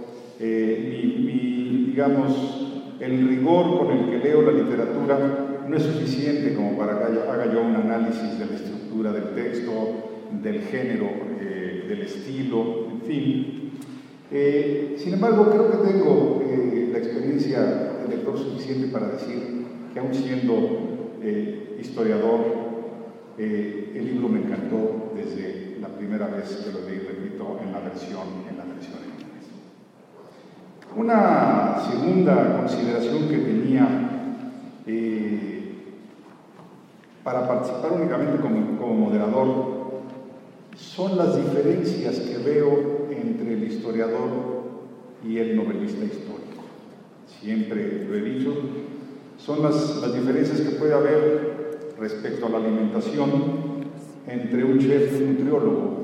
[SPEAKER 2] Digamos, el rigor con el que leo la literatura no es suficiente como para que haga yo un análisis de la estructura del texto, del género, del estilo, en fin. Sin embargo, creo que tengo la experiencia de lector suficiente para decir que aún siendo historiador, el libro me encantó desde la primera vez que lo leí, repito, en la versión en inglés. Una segunda consideración que tenía para participar únicamente como moderador son las diferencias que veo entre el historiador y el novelista histórico. Siempre lo he dicho, son las diferencias que puede haber respecto a la alimentación entre un chef y un nutriólogo,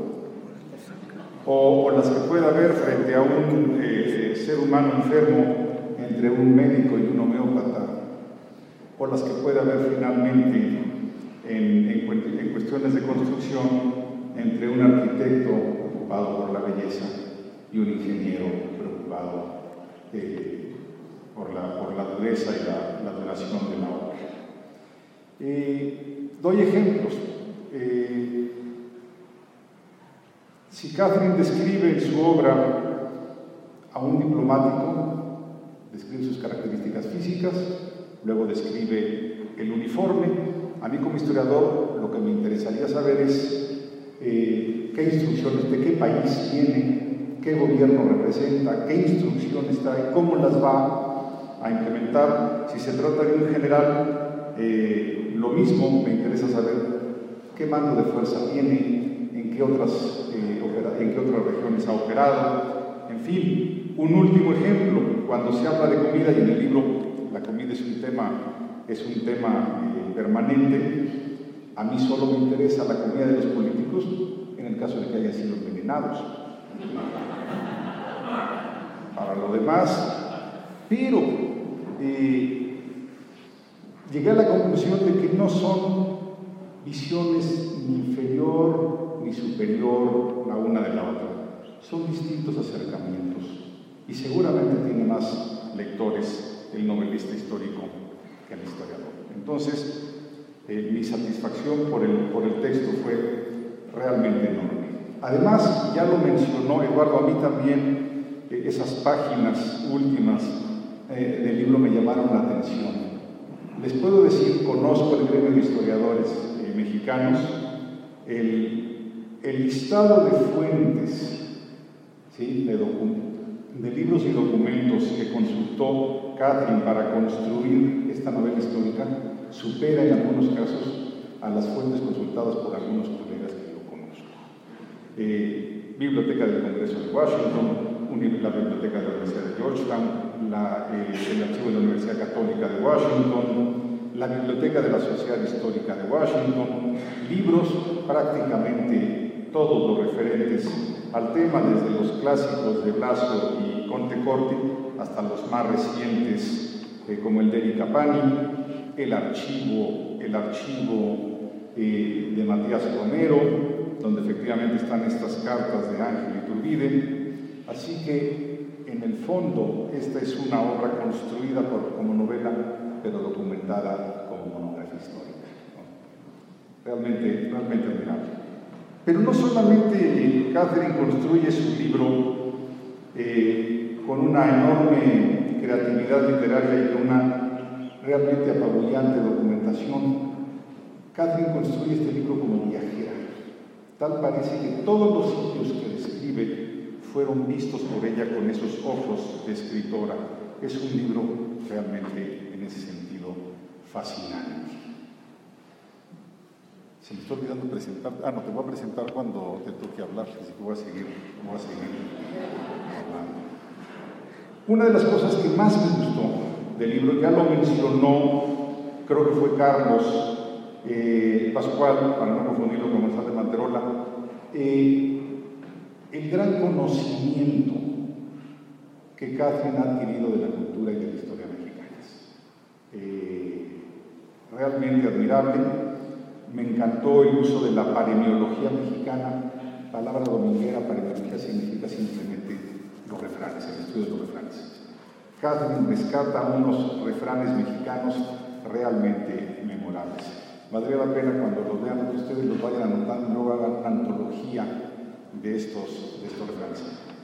[SPEAKER 2] o las que puede haber frente a un ser humano enfermo entre un médico y un homeópata, o las que puede haber finalmente en cuestiones de construcción entre un arquitecto preocupado por la belleza y un ingeniero preocupado por la dureza y la duración de la obra. Doy ejemplos. Si Catherine describe en su obra a un diplomático, describe sus características físicas, luego describe el uniforme, a mí como historiador lo que me interesaría saber es qué instrucciones, de qué país viene, qué gobierno representa, qué instrucciones trae, cómo las va a implementar. Si se trata de un general, lo mismo, me interesa saber qué mando de fuerza tiene, en qué otras regiones ha operado. En fin, un último ejemplo, cuando se habla de comida, y en el libro la comida es un tema permanente, a mí solo me interesa la comida de los políticos en el caso de que hayan sido envenenados. Para lo demás, pero llegué a la conclusión de que no son visiones ni inferior ni superior la una de la otra. Son distintos acercamientos y seguramente tiene más lectores el novelista histórico que el historiador. Entonces, mi satisfacción por el texto fue realmente enorme. Además, ya lo mencionó Eduardo, a mí también esas páginas últimas del libro me llamaron la atención. Les puedo decir, conozco el gremio de historiadores mexicanos, el listado de fuentes, ¿sí?, de libros y documentos que consultó Catherine para construir esta novela histórica supera en algunos casos a las fuentes consultadas por algunos colegas que yo conozco. Biblioteca del Congreso de Washington, la Biblioteca de la Universidad de Georgetown, el Archivo de la Universidad Católica de Washington, la Biblioteca de la Sociedad Histórica de Washington, libros prácticamente todos los referentes al tema, desde los clásicos de Blasio y Conte Corti hasta los más recientes, como el de Erika Pani, el archivo de Matías Romero, donde efectivamente están estas cartas de Ángel Iturbide. Así que, en el fondo, esta es una obra construida como novela, pero documentada como monografía histórica, ¿no? Realmente admirable. Pero no solamente Catherine construye su libro con una enorme creatividad literaria y una realmente apabullante documentación, Catherine construye este libro como viajera. Tal parece que todos los sitios que describe fueron vistos por ella con esos ojos de escritora. Es un libro realmente, en ese sentido, fascinante. Se me está olvidando presentar. No, te voy a presentar cuando te toque hablar, así que voy a seguir hablando. Una de las cosas que más me gustó del libro, ya lo mencionó, creo que fue Carlos Pascual, para no confundirlo con González Manterola, el gran conocimiento que Catherine ha adquirido de la cultura y de la historia mexicanas. Realmente admirable. Me encantó el uso de la paremiología mexicana. Palabra dominguera, paremiología significa simplemente los refranes, el estudio de los refranes. Catherine rescata unos refranes mexicanos realmente memorables. Valdría la pena cuando los vean, que ustedes los vayan anotando y luego hagan una antología de estos refranes.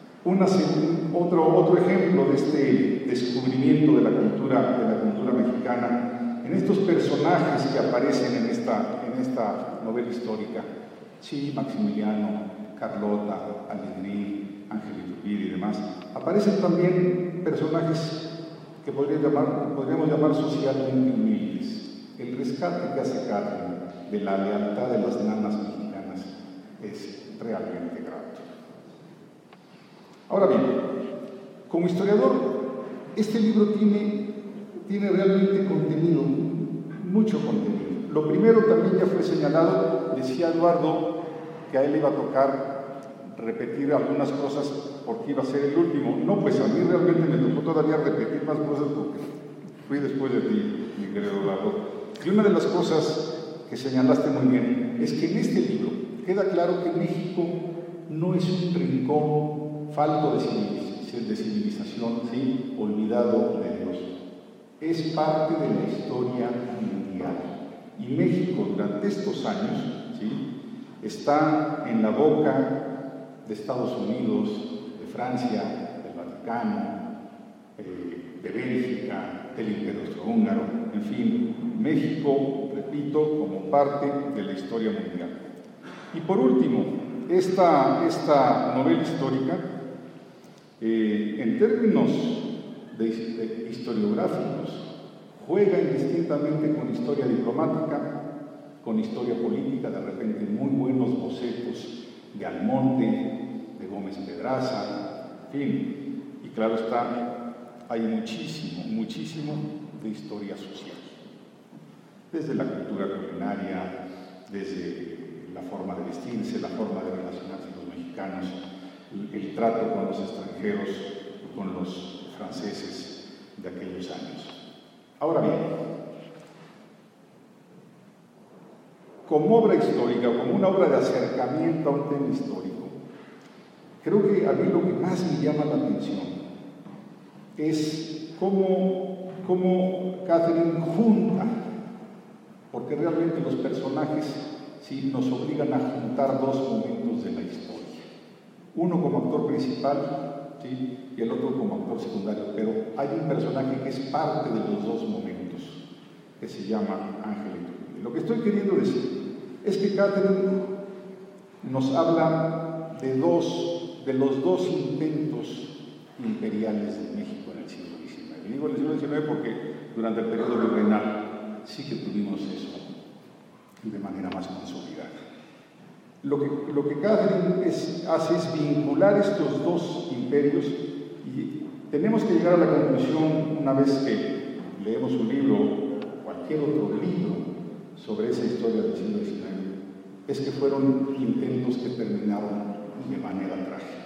[SPEAKER 2] Otro ejemplo de este descubrimiento de la cultura mexicana, en estos personajes que aparecen en esta novela histórica, sí, Maximiliano, Carlota, Alegrí, Ángel Iturbide y demás, aparecen también personajes que podríamos llamar socialmente humildes. El rescate que hace Catherine de la lealtad de las nanas mexicanas es realmente grato. Ahora bien, como historiador, este libro tiene realmente contenido, mucho contenido. Lo primero también ya fue señalado, decía Eduardo que a él iba a tocar repetir algunas cosas porque iba a ser el último. No, pues a mí realmente me tocó todavía repetir más cosas porque fui después de ti, mi querido Eduardo. Y una de las cosas que señalaste muy bien es que en este libro queda claro que México no es un rincón falto de civilización, ¿sí? Olvidado de Dios. Es parte de la historia mundial. Y México, durante estos años, ¿sí? Está en la boca de Estados Unidos, de Francia, del Vaticano, de Bélgica, del Imperio Austrohúngaro, en fin, México, repito, como parte de la historia mundial. Y por último, esta novela histórica, en términos de historiográficos, juega indistintamente con historia diplomática, con historia política, de repente muy buenos bocetos de Almonte, de Gómez Pedraza, en fin, y claro está, hay muchísimo de historia social. Desde la cultura culinaria, desde la forma de vestirse, la forma de relacionarse los mexicanos, el trato con los extranjeros, con los franceses de aquellos años. Ahora bien, como obra histórica, como una obra de acercamiento a un tema histórico, creo que a mí lo que más me llama la atención es cómo Catherine junta, porque realmente los personajes sí nos obligan a juntar dos momentos de la historia. Uno como actor principal, ¿sí? Y el otro como actor secundario, pero hay un personaje que es parte de los dos momentos, que se llama Ángel Iturbide. Lo que estoy queriendo decir es que Catherine nos habla de los dos intentos imperiales de México en el siglo XIX. Digo en el siglo XIX porque durante el periodo virreinal sí que tuvimos eso de manera más consolidada. Lo que Catherine hace es vincular estos dos imperios y tenemos que llegar a la conclusión, una vez que leemos un libro o cualquier otro libro sobre esa historia del siglo XIX, es que fueron intentos que terminaron de manera trágica.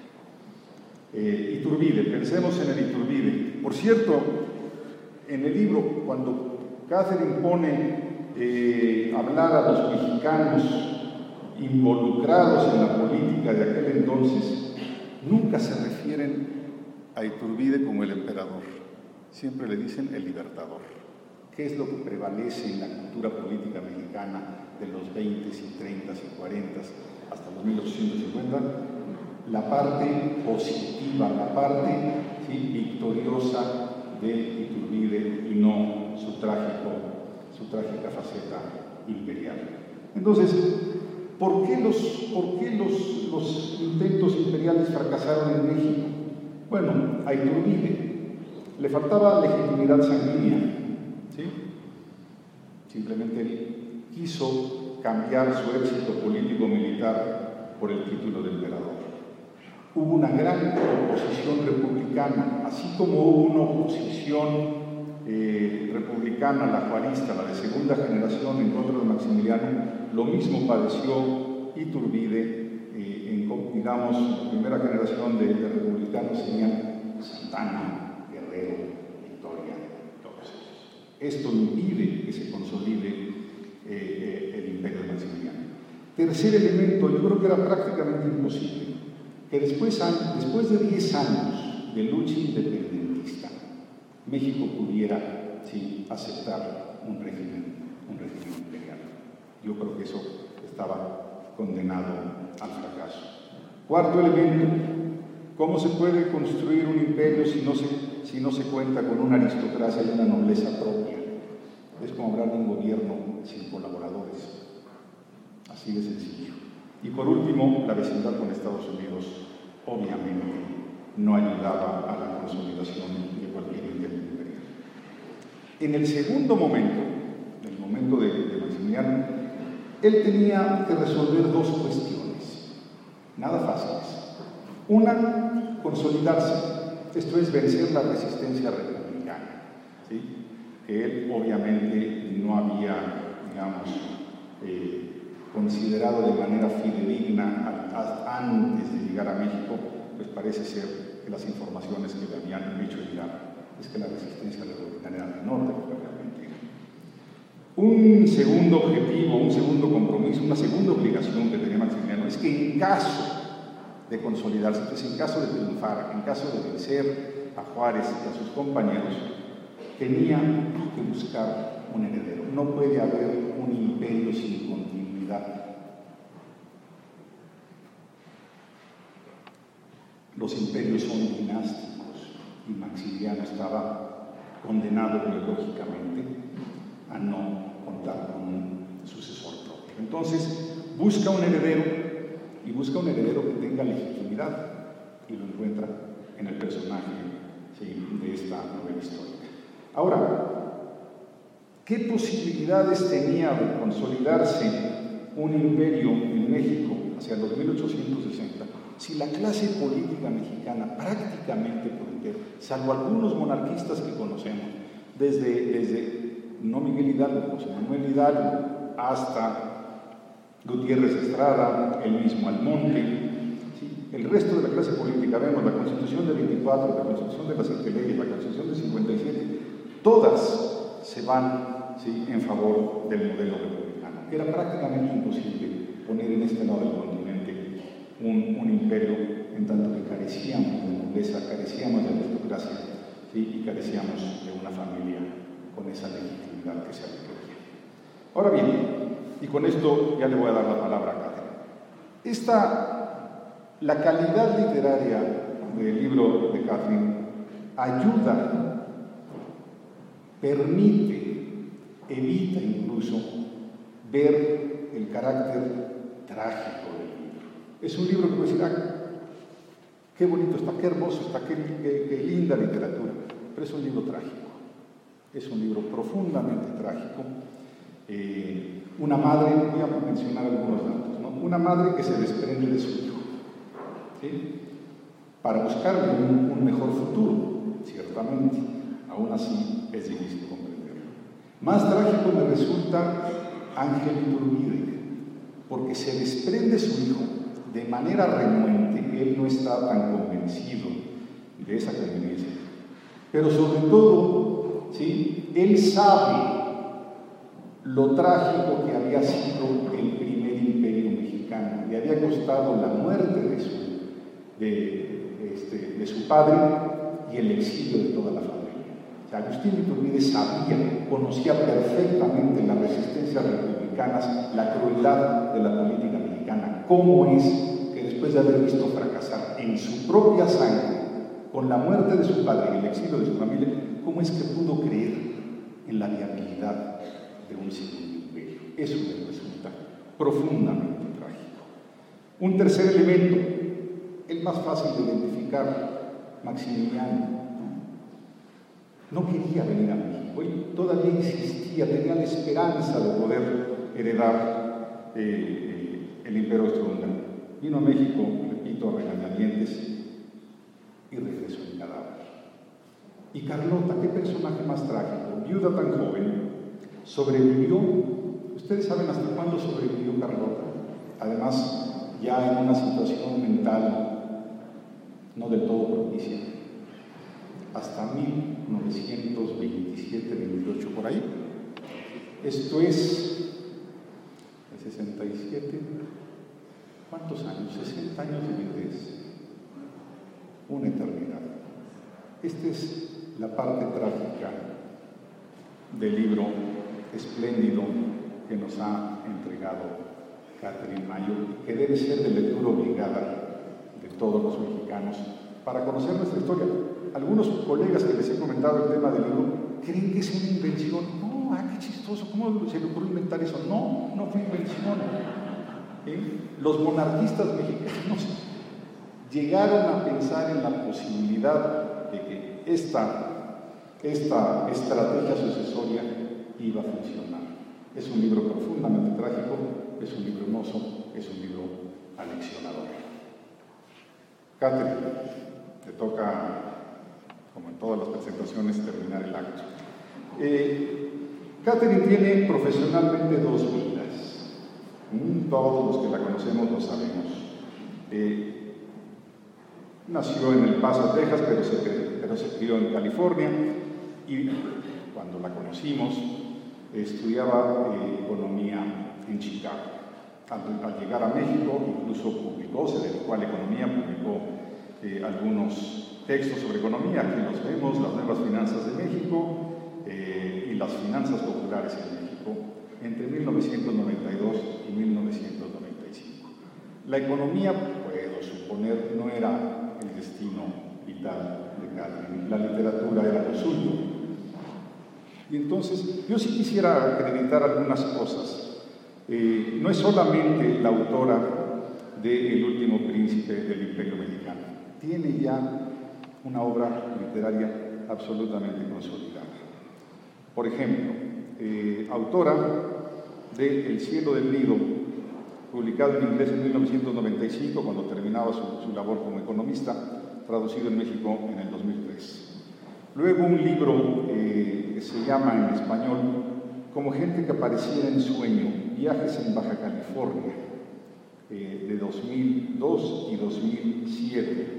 [SPEAKER 2] Iturbide, pensemos en el Iturbide. Por cierto, en el libro, cuando Catherine pone hablar a los mexicanos involucrados en la política de aquel entonces, nunca se refieren a Iturbide como el emperador, siempre le dicen el libertador. ¿Qué es lo que prevalece en la cultura política mexicana de los 20s y 30s y 40s hasta los 1850? La parte positiva, la parte victoriosa de Iturbide y no su trágica faceta imperial. Entonces, ¿por qué los intentos imperiales fracasaron en México? Bueno, a Iturbide le faltaba legitimidad sanguínea, ¿sí? Simplemente él quiso cambiar su éxito político-militar por el título de emperador. Hubo una gran oposición republicana, así como hubo una oposición republicana, la juarista, la de segunda generación en contra de Maximiliano. Lo mismo padeció Iturbide, digamos, la primera generación de republicanos serían Santana, Guerrero, Victoria, todos ellos. Esto impide que se consolide el imperio de Maximiliano. Tercer elemento, yo creo que era prácticamente imposible, que después de 10 años de lucha independentista, México pudiera aceptar un régimen imperial. Yo creo que eso estaba condenado al fracaso. Cuarto elemento, ¿cómo se puede construir un imperio si no se cuenta con una aristocracia y una nobleza propia? Es como hablar de un gobierno sin colaboradores. Así de sencillo. Y por último, la vecindad con Estados Unidos obviamente no ayudaba a la consolidación de cualquier imperio imperial. En el segundo momento, el momento de Maximiliano, él tenía que resolver dos cuestiones, nada fáciles. Una, consolidarse, esto es vencer la resistencia republicana, ¿sí? Que él obviamente no había, digamos, considerado de manera fidedigna antes de llegar a México. Pues parece ser que las informaciones que le habían hecho llegar es que la resistencia republicana era menor de lo que realmente era. Un segundo objetivo, un segundo compromiso, una segunda obligación que tenía Maximiliano es que en caso de consolidarse, entonces en caso de triunfar, en caso de vencer a Juárez y a sus compañeros, tenía que buscar un heredero. No puede haber un imperio sin continuidad. Los imperios son dinásticos y Maximiliano estaba condenado biológicamente a no contar con un sucesor propio. Entonces busca un heredero y busca un heredero que tenga legitimidad y lo encuentra en el personaje de esta novela histórica. Ahora, ¿qué posibilidades tenía de consolidarse un imperio en México hacia los 1860? Si la clase política mexicana prácticamente por entero, salvo algunos monarquistas que conocemos, desde no Miguel Hidalgo, José Manuel Hidalgo, hasta Gutiérrez Estrada, el mismo Almonte, ¿sí? El resto de la clase política, vemos la Constitución de 24, la Constitución de las 7 leyes, la Constitución de 57, todas se van, ¿sí?, en favor del modelo republicano. Era prácticamente imposible poner en este lado del continente un imperio, en tanto que carecíamos de nobleza, carecíamos de aristocracia, ¿sí?, y carecíamos de una familia con esa legitimidad que se requería. Ahora bien, y con esto ya le voy a dar la palabra a Catherine. La calidad literaria del libro de Catherine ayuda, permite, evita incluso ver el carácter trágico del libro. Es un libro que puede decir, qué bonito está, qué hermoso está, qué linda literatura, pero es un libro trágico. Es un libro profundamente trágico. Una madre, voy a mencionar algunos datos, ¿no? Una madre que se desprende de su hijo, ¿sí?, para buscarle un mejor futuro, ciertamente. Aún así es difícil comprenderlo. Más trágico me resulta Ángel Iturbide, porque se desprende su hijo de manera renuente, él no está tan convencido de esa conveniencia. Pero sobre todo, ¿sí?, él sabe lo trágico que había sido el primer imperio mexicano. Le había costado la muerte de su padre y el exilio de toda la familia. O sea, Agustín de Iturbide conocía perfectamente las resistencias republicanas, la crueldad de la política mexicana. ¿Cómo es que después de haber visto fracasar en su propia sangre, con la muerte de su padre y el exilio de su familia, cómo es que pudo creer en la viabilidad de un segundo imperio? Eso le resulta profundamente trágico. Un tercer elemento, el más fácil de identificar, Maximiliano. No quería venir a México, él todavía insistía, tenía la esperanza de poder heredar el imperio austrohúngaro. Vino a México, repito, a regañadientes, y regresó en cadáver. Y Carlota, qué personaje más trágico, viuda tan joven, sobrevivió. ¿Ustedes saben hasta cuándo sobrevivió Carlota? Además, ya en una situación mental no del todo propicia. Hasta 1927-28, por ahí. Esto es el 67. ¿Cuántos años? 60 años de viudez. Una eternidad. Esta es la parte trágica del libro espléndido que nos ha entregado Catherine Mayo, que debe ser de lectura obligada de todos los mexicanos para conocer nuestra historia. Algunos colegas que les he comentado el tema del libro creen que es una invención. No, qué chistoso, ¿cómo se le ocurrió inventar eso? No, no fue invención. Los monarquistas mexicanos llegaron a pensar en la posibilidad de que esta estrategia sucesoria iba a funcionar. Es un libro profundamente trágico, es un libro hermoso, es un libro aleccionador. Catherine, te toca, como en todas las presentaciones, terminar el acto. Catherine tiene profesionalmente dos vidas. Todos los que la conocemos lo sabemos. Nació en El Paso, Texas, pero se crió en California, y cuando la conocimos estudiaba economía en Chicago. Al llegar a México, incluso se dedicó a la economía, publicó algunos textos sobre economía. Aquí los vemos: Las nuevas finanzas de México y las finanzas populares en México, entre 1992 y 1995. La economía, puedo suponer, no era el destino vital de Catherine, la literatura era lo suyo. Y entonces, yo sí quisiera acreditar algunas cosas. No es solamente la autora de El último príncipe del Imperio Mexicano, tiene ya una obra literaria absolutamente consolidada. Por ejemplo, autora de El cielo del Nido, publicado en inglés en 1995, cuando terminaba su labor como economista, traducido en México en el 2003. Luego un libro que se llama en español Como gente que apareciera en sueño, Viajes en Baja California, de 2002 y 2007.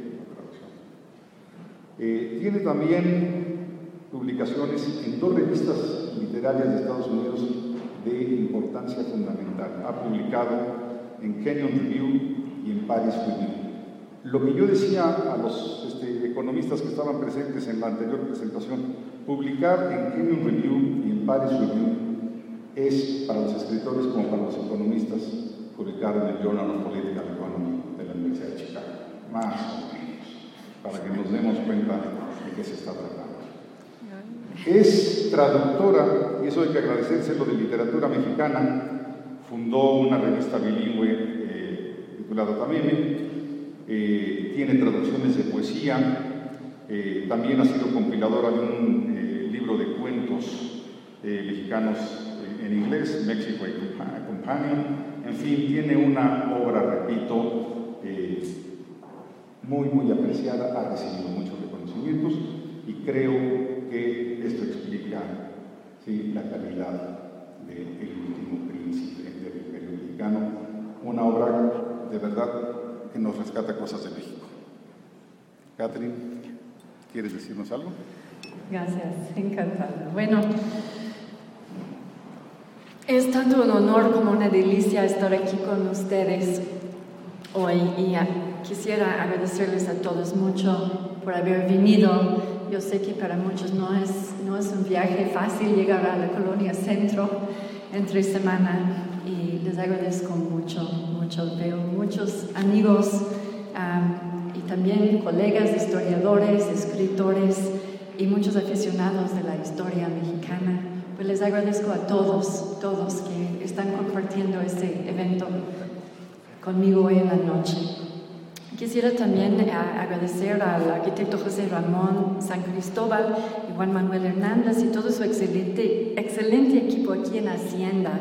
[SPEAKER 2] Tiene también publicaciones en dos revistas literarias de Estados Unidos de importancia fundamental. Ha publicado en Kenyon Review y en Paris Review. Lo que yo decía a los economistas que estaban presentes en la anterior presentación, publicar en Kenyon Review y en Paris Review es para los escritores como para los economistas publicar en el Journal of Political Economy de la Universidad de Chicago, más o menos, para que nos demos cuenta de qué se está tratando. Es traductora, y eso hay que agradecérselo, de literatura mexicana. Fundó una revista bilingüe titulada Tameme. Tiene traducciones de poesía. También ha sido compiladora de un libro de cuentos mexicanos en inglés, Mexico a Companion. En fin, tiene una obra, repito, muy apreciada, ha recibido muchos reconocimientos, y creo que esto explica, ¿sí?, la calidad de El último príncipe del Imperio Mexicano, una obra de verdad que nos rescata cosas de México. Catherine, ¿quieres decirnos algo?
[SPEAKER 1] Gracias, encantada. Bueno, es tanto un honor como una delicia estar aquí con ustedes hoy y quisiera agradecerles a todos mucho por haber venido. Yo sé que para muchos no es un viaje fácil llegar a la Colonia Centro entre semana y les agradezco mucho. Veo muchos amigos y también colegas, historiadores, escritores y muchos aficionados de la historia mexicana. Pues les agradezco a todos que están compartiendo este evento conmigo hoy en la noche. Quisiera también agradecer al arquitecto José Ramón San Cristóbal y Juan Manuel Hernández y todo su excelente equipo aquí en Hacienda.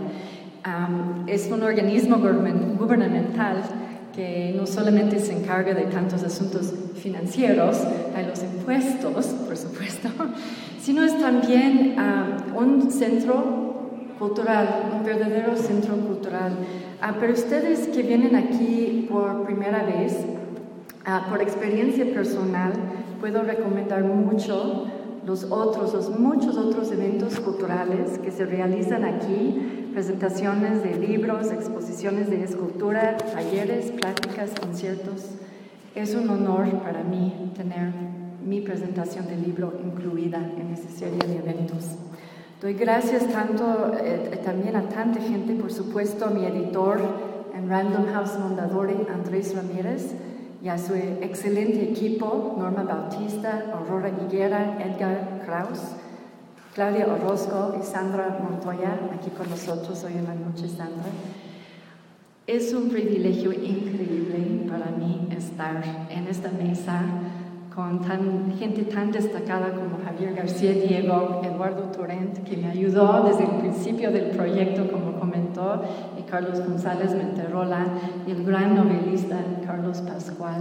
[SPEAKER 1] Es un organismo gubernamental que no solamente se encarga de tantos asuntos financieros, de los impuestos, por supuesto, sino es también un centro cultural, un verdadero centro cultural. Pero ustedes que vienen aquí por primera vez, por experiencia personal, puedo recomendar mucho los muchos otros eventos culturales que se realizan aquí, presentaciones de libros, exposiciones de escultura, talleres, pláticas, conciertos. Es un honor para mí tener mi presentación de libro incluida en esa serie de eventos. Doy gracias también a tanta gente, por supuesto, a mi editor en Random House Mondadori, Andrés Ramírez, y a su excelente equipo, Norma Bautista, Aurora Higuera, Edgar Kraus, Claudia Orozco y Sandra Montoya, aquí con nosotros hoy en la noche, Sandra. Es un privilegio increíble para mí estar en esta mesa con gente tan destacada como Javier García Diego, Eduardo Torrent, que me ayudó desde el principio del proyecto, como comentó, y Carlos González Menterola, y el gran novelista Carlos Pascual.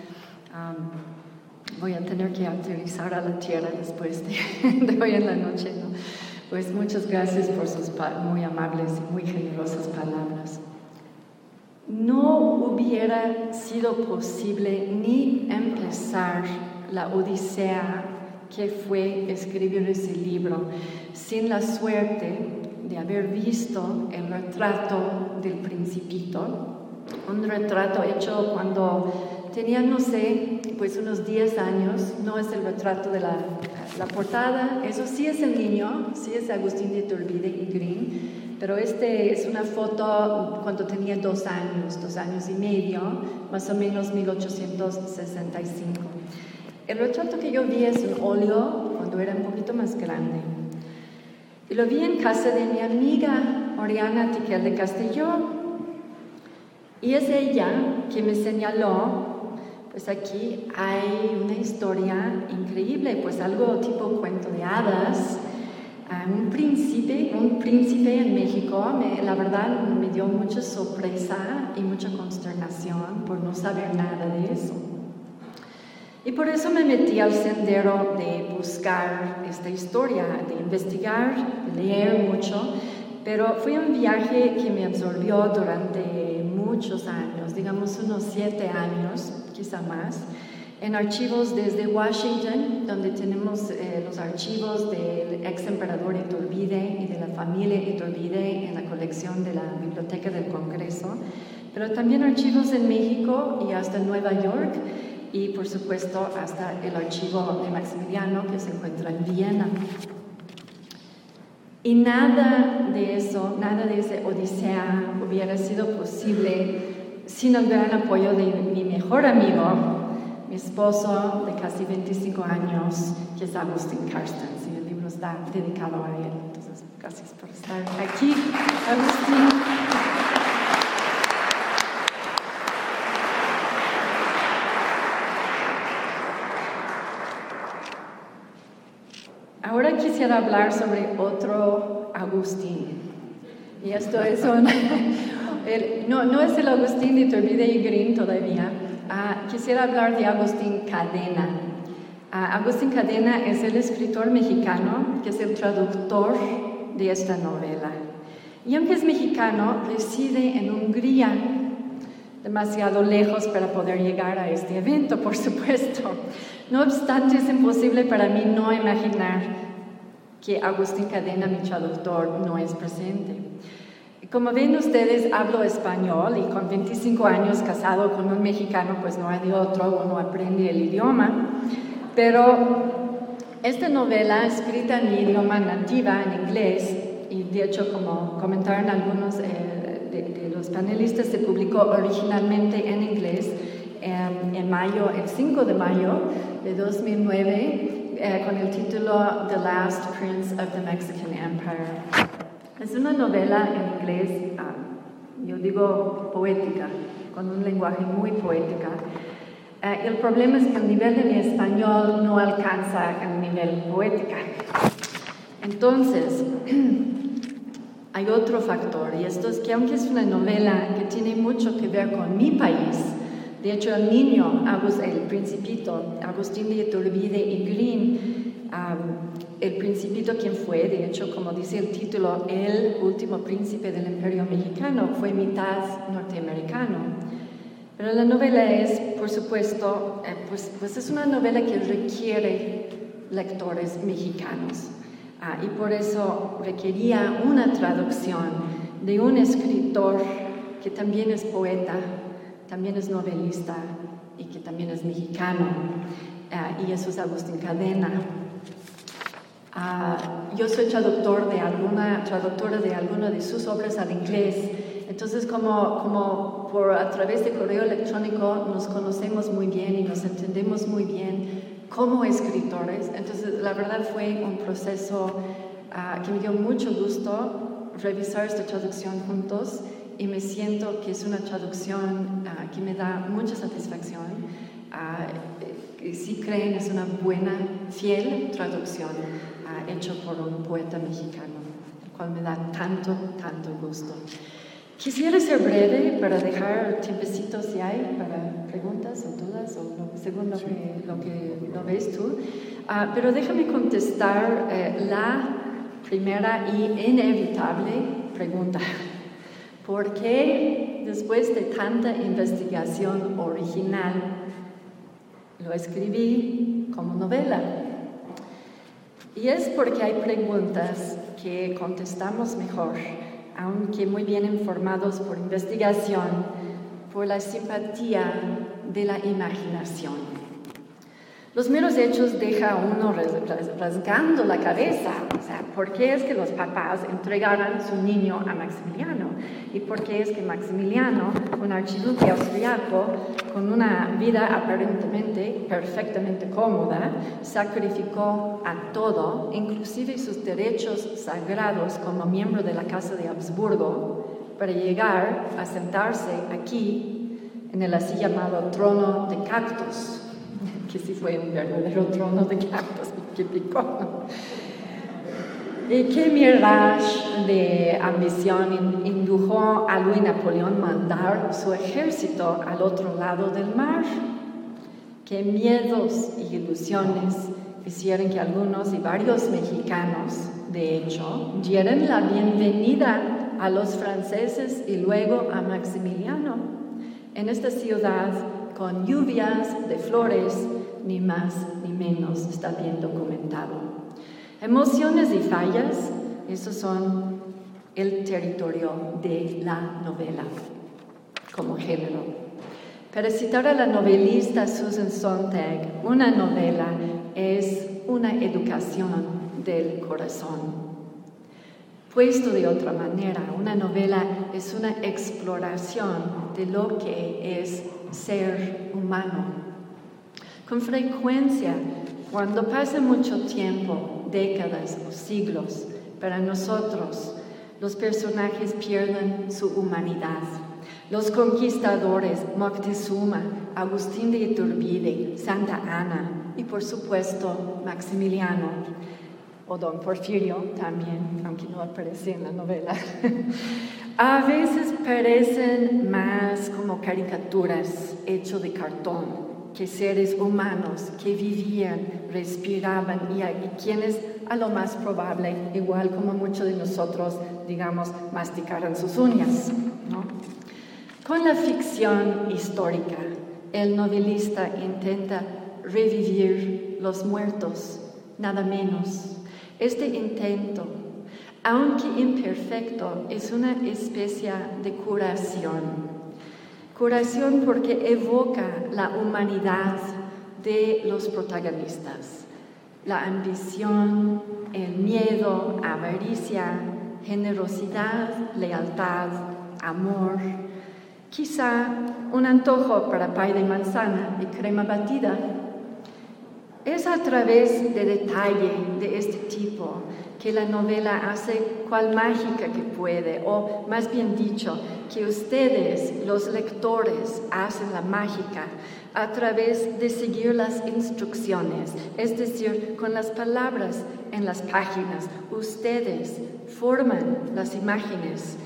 [SPEAKER 1] Voy a tener que aterrizar a la tierra después de hoy en la noche, ¿no? Pues muchas gracias por sus muy amables y muy generosas palabras. No hubiera sido posible ni empezar la odisea que fue escribir ese libro sin la suerte de haber visto el retrato del Principito, un retrato hecho cuando tenía, no sé, pues unos 10 años. No es el retrato de la portada, eso sí es el niño, sí es Agustín de Iturbide y Green, pero es una foto cuando tenía 2 años y medio, más o menos 1865. El retrato que yo vi es un óleo cuando era un poquito más grande. Y lo vi en casa de mi amiga Oriana Tiquel de Castelló. Y es ella que me señaló, pues aquí hay una historia increíble, pues algo tipo cuento de hadas. Un príncipe en México, la verdad me dio mucha sorpresa y mucha consternación por no saber nada de eso. Y por eso me metí al sendero de buscar esta historia, de investigar, de leer mucho, pero fue un viaje que me absorbió durante muchos años, digamos unos 7 años, quizá más, en archivos desde Washington, donde tenemos los archivos del ex emperador Iturbide y de la familia Iturbide en la colección de la Biblioteca del Congreso, pero también archivos en México y hasta Nueva York, y por supuesto hasta el archivo de Maximiliano que se encuentra en Viena. Y nada de esa odisea hubiera sido posible sin el gran apoyo de mi mejor amigo, mi esposo de casi 25 años, que es Agustín Carstens, y el libro está dedicado a él. Entonces, gracias por estar aquí, Agustín. Ahora quisiera hablar sobre otro Agustín. Y esto es no es el Agustín de Iturbide y Green todavía. Quisiera hablar de Agustín Cadena. Agustín Cadena es el escritor mexicano que es el traductor de esta novela. Y aunque es mexicano, reside en Hungría. demasiado lejos para poder llegar a este evento, por supuesto. No obstante, es imposible para mí no imaginar que Agustín Cadena, mi traductor, no es presente. Como ven ustedes, hablo español y con 25 años casado con un mexicano, pues no hay de otro, uno aprende el idioma. Pero esta novela, escrita en mi idioma nativa, en inglés, y de hecho, como comentaron algunos de los panelistas, se publicó originalmente en inglés en mayo, el 5 de mayo de 2009, con el título The Last Prince of the Mexican Empire. Es una novela en inglés, yo digo poética, con un lenguaje muy poética. El problema es que el nivel de mi español no alcanza el nivel poética. Entonces, hay otro factor, y esto es que aunque es una novela que tiene mucho que ver con mi país, de hecho el niño, el Principito, Agustín de Iturbide y Green, el Principito, quien fue, de hecho, como dice el título, el último príncipe del Imperio Mexicano, fue mitad norteamericano. Pero la novela es, por supuesto, pues es una novela que requiere lectores mexicanos. Y por eso requería una traducción de un escritor que también es poeta, también es novelista y que también es mexicano. Y eso es Agustín Cadena. Yo soy traductora de alguna de sus obras al inglés. Entonces, como a través de correo electrónico nos conocemos muy bien y nos entendemos muy bien como escritores, entonces la verdad fue un proceso que me dio mucho gusto revisar esta traducción juntos, y me siento que es una traducción que me da mucha satisfacción. Si creen, es una buena, fiel traducción hecha por un poeta mexicano, el cual me da tanto gusto. Quisiera ser breve para dejar tiempecito si hay para preguntas o dudas, o según lo que lo ves tú. Pero déjame contestar la primera y inevitable pregunta. ¿Por qué después de tanta investigación original lo escribí como novela? Y es porque hay preguntas que contestamos mejor, aunque muy bien informados por investigación, por la simpatía de la imaginación. Los meros hechos dejan a uno rasgando la cabeza. O sea, ¿por qué es que los papás entregaran su niño a Maximiliano? ¿Y por qué es que Maximiliano, un archiduque austriaco, con una vida aparentemente perfectamente cómoda, sacrificó a todo, inclusive sus derechos sagrados como miembro de la Casa de Habsburgo, para llegar a sentarse aquí, en el así llamado trono de cactus? Que sí fue un verdadero trono de cactus que picó. ¿Y qué mirage de ambición indujo a Luis Napoleón mandar su ejército al otro lado del mar? ¿Qué miedos y ilusiones hicieron que algunos y varios mexicanos, de hecho, dieran la bienvenida a los franceses y luego a Maximiliano en esta ciudad con lluvias de flores, ni más ni menos, está bien documentado? Emociones y fallas, esos son el territorio de la novela como género. Para citar a la novelista Susan Sontag, una novela es una educación del corazón. Puesto de otra manera, una novela es una exploración de lo que es ser humano. Con frecuencia, cuando pasa mucho tiempo, décadas o siglos, para nosotros, los personajes pierden su humanidad. Los conquistadores, Moctezuma, Agustín de Iturbide, Santa Anna y, por supuesto, Maximiliano, o Don Porfirio también, aunque no aparece en la novela, a veces parecen más como caricaturas hechas de cartón que seres humanos que vivían, respiraban y quienes, a lo más probable, igual como muchos de nosotros, digamos, masticaran sus uñas, ¿no? Con la ficción histórica, el novelista intenta revivir los muertos, nada menos. Este intento, aunque imperfecto, es una especie de curación. Curación porque evoca la humanidad de los protagonistas. La ambición, el miedo, avaricia, generosidad, lealtad, amor. Quizá un antojo para pay de manzana y crema batida. Es a través de detalle de este tipo que la novela hace cual mágica que puede, o más bien dicho, que ustedes, los lectores, hacen la mágica a través de seguir las instrucciones, es decir, con las palabras en las páginas. Ustedes forman las imágenes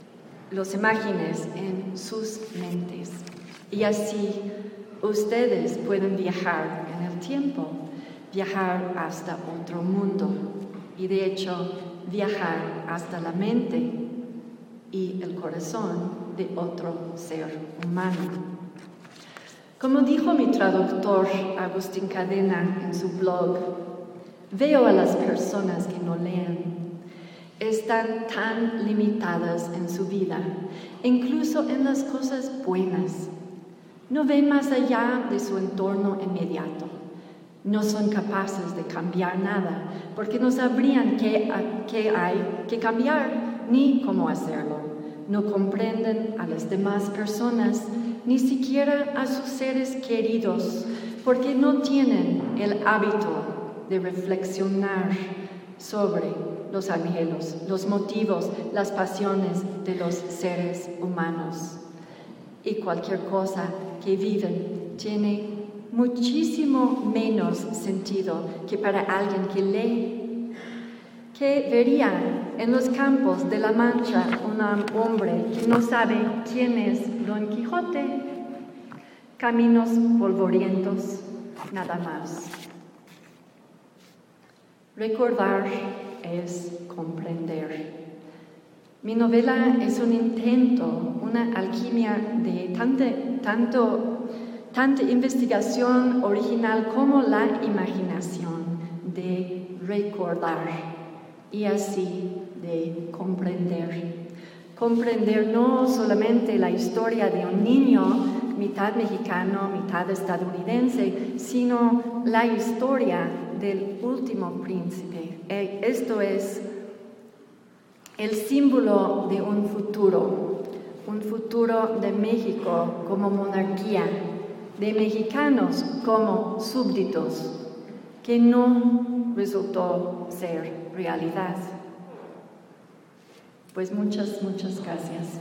[SPEAKER 1] en sus mentes. Y así ustedes pueden viajar en el tiempo, viajar hasta otro mundo y de hecho viajar hasta la mente y el corazón de otro ser humano. Como dijo mi traductor Agustín Cadena en su blog, veo a las personas que no leen. Están tan limitadas en su vida, incluso en las cosas buenas. No ven más allá de su entorno inmediato. No son capaces de cambiar nada, porque no sabrían qué hay que cambiar ni cómo hacerlo. No comprenden a las demás personas, ni siquiera a sus seres queridos, porque no tienen el hábito de reflexionar sobre los anhelos, los motivos, las pasiones de los seres humanos. Y cualquier cosa que viven tiene muchísimo menos sentido que para alguien que lee. ¿Qué vería en los campos de la Mancha un hombre que no sabe quién es Don Quijote? Caminos polvorientos, nada más. Recordar es comprender. Mi novela es un intento, una alquimia de tanta investigación original como la imaginación de recordar y así de comprender. Comprender no solamente la historia de un niño, mitad mexicano, mitad estadounidense, sino la historia del último príncipe. Esto es el símbolo de un futuro de México como monarquía, de mexicanos como súbditos, que no resultó ser realidad. Pues muchas gracias.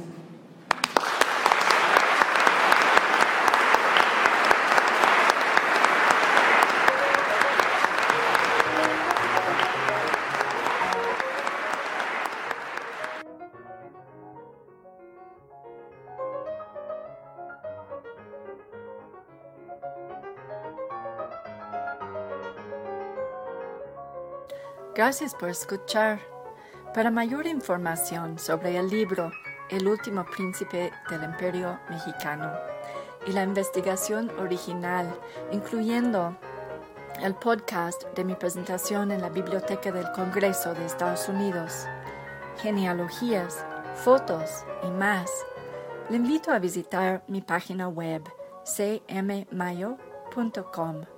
[SPEAKER 1] Gracias por escuchar. Para mayor información sobre el libro El último príncipe del Imperio Mexicano y la investigación original, incluyendo el podcast de mi presentación en la Biblioteca del Congreso de Estados Unidos, genealogías, fotos y más, le invito a visitar mi página web cmmayo.com.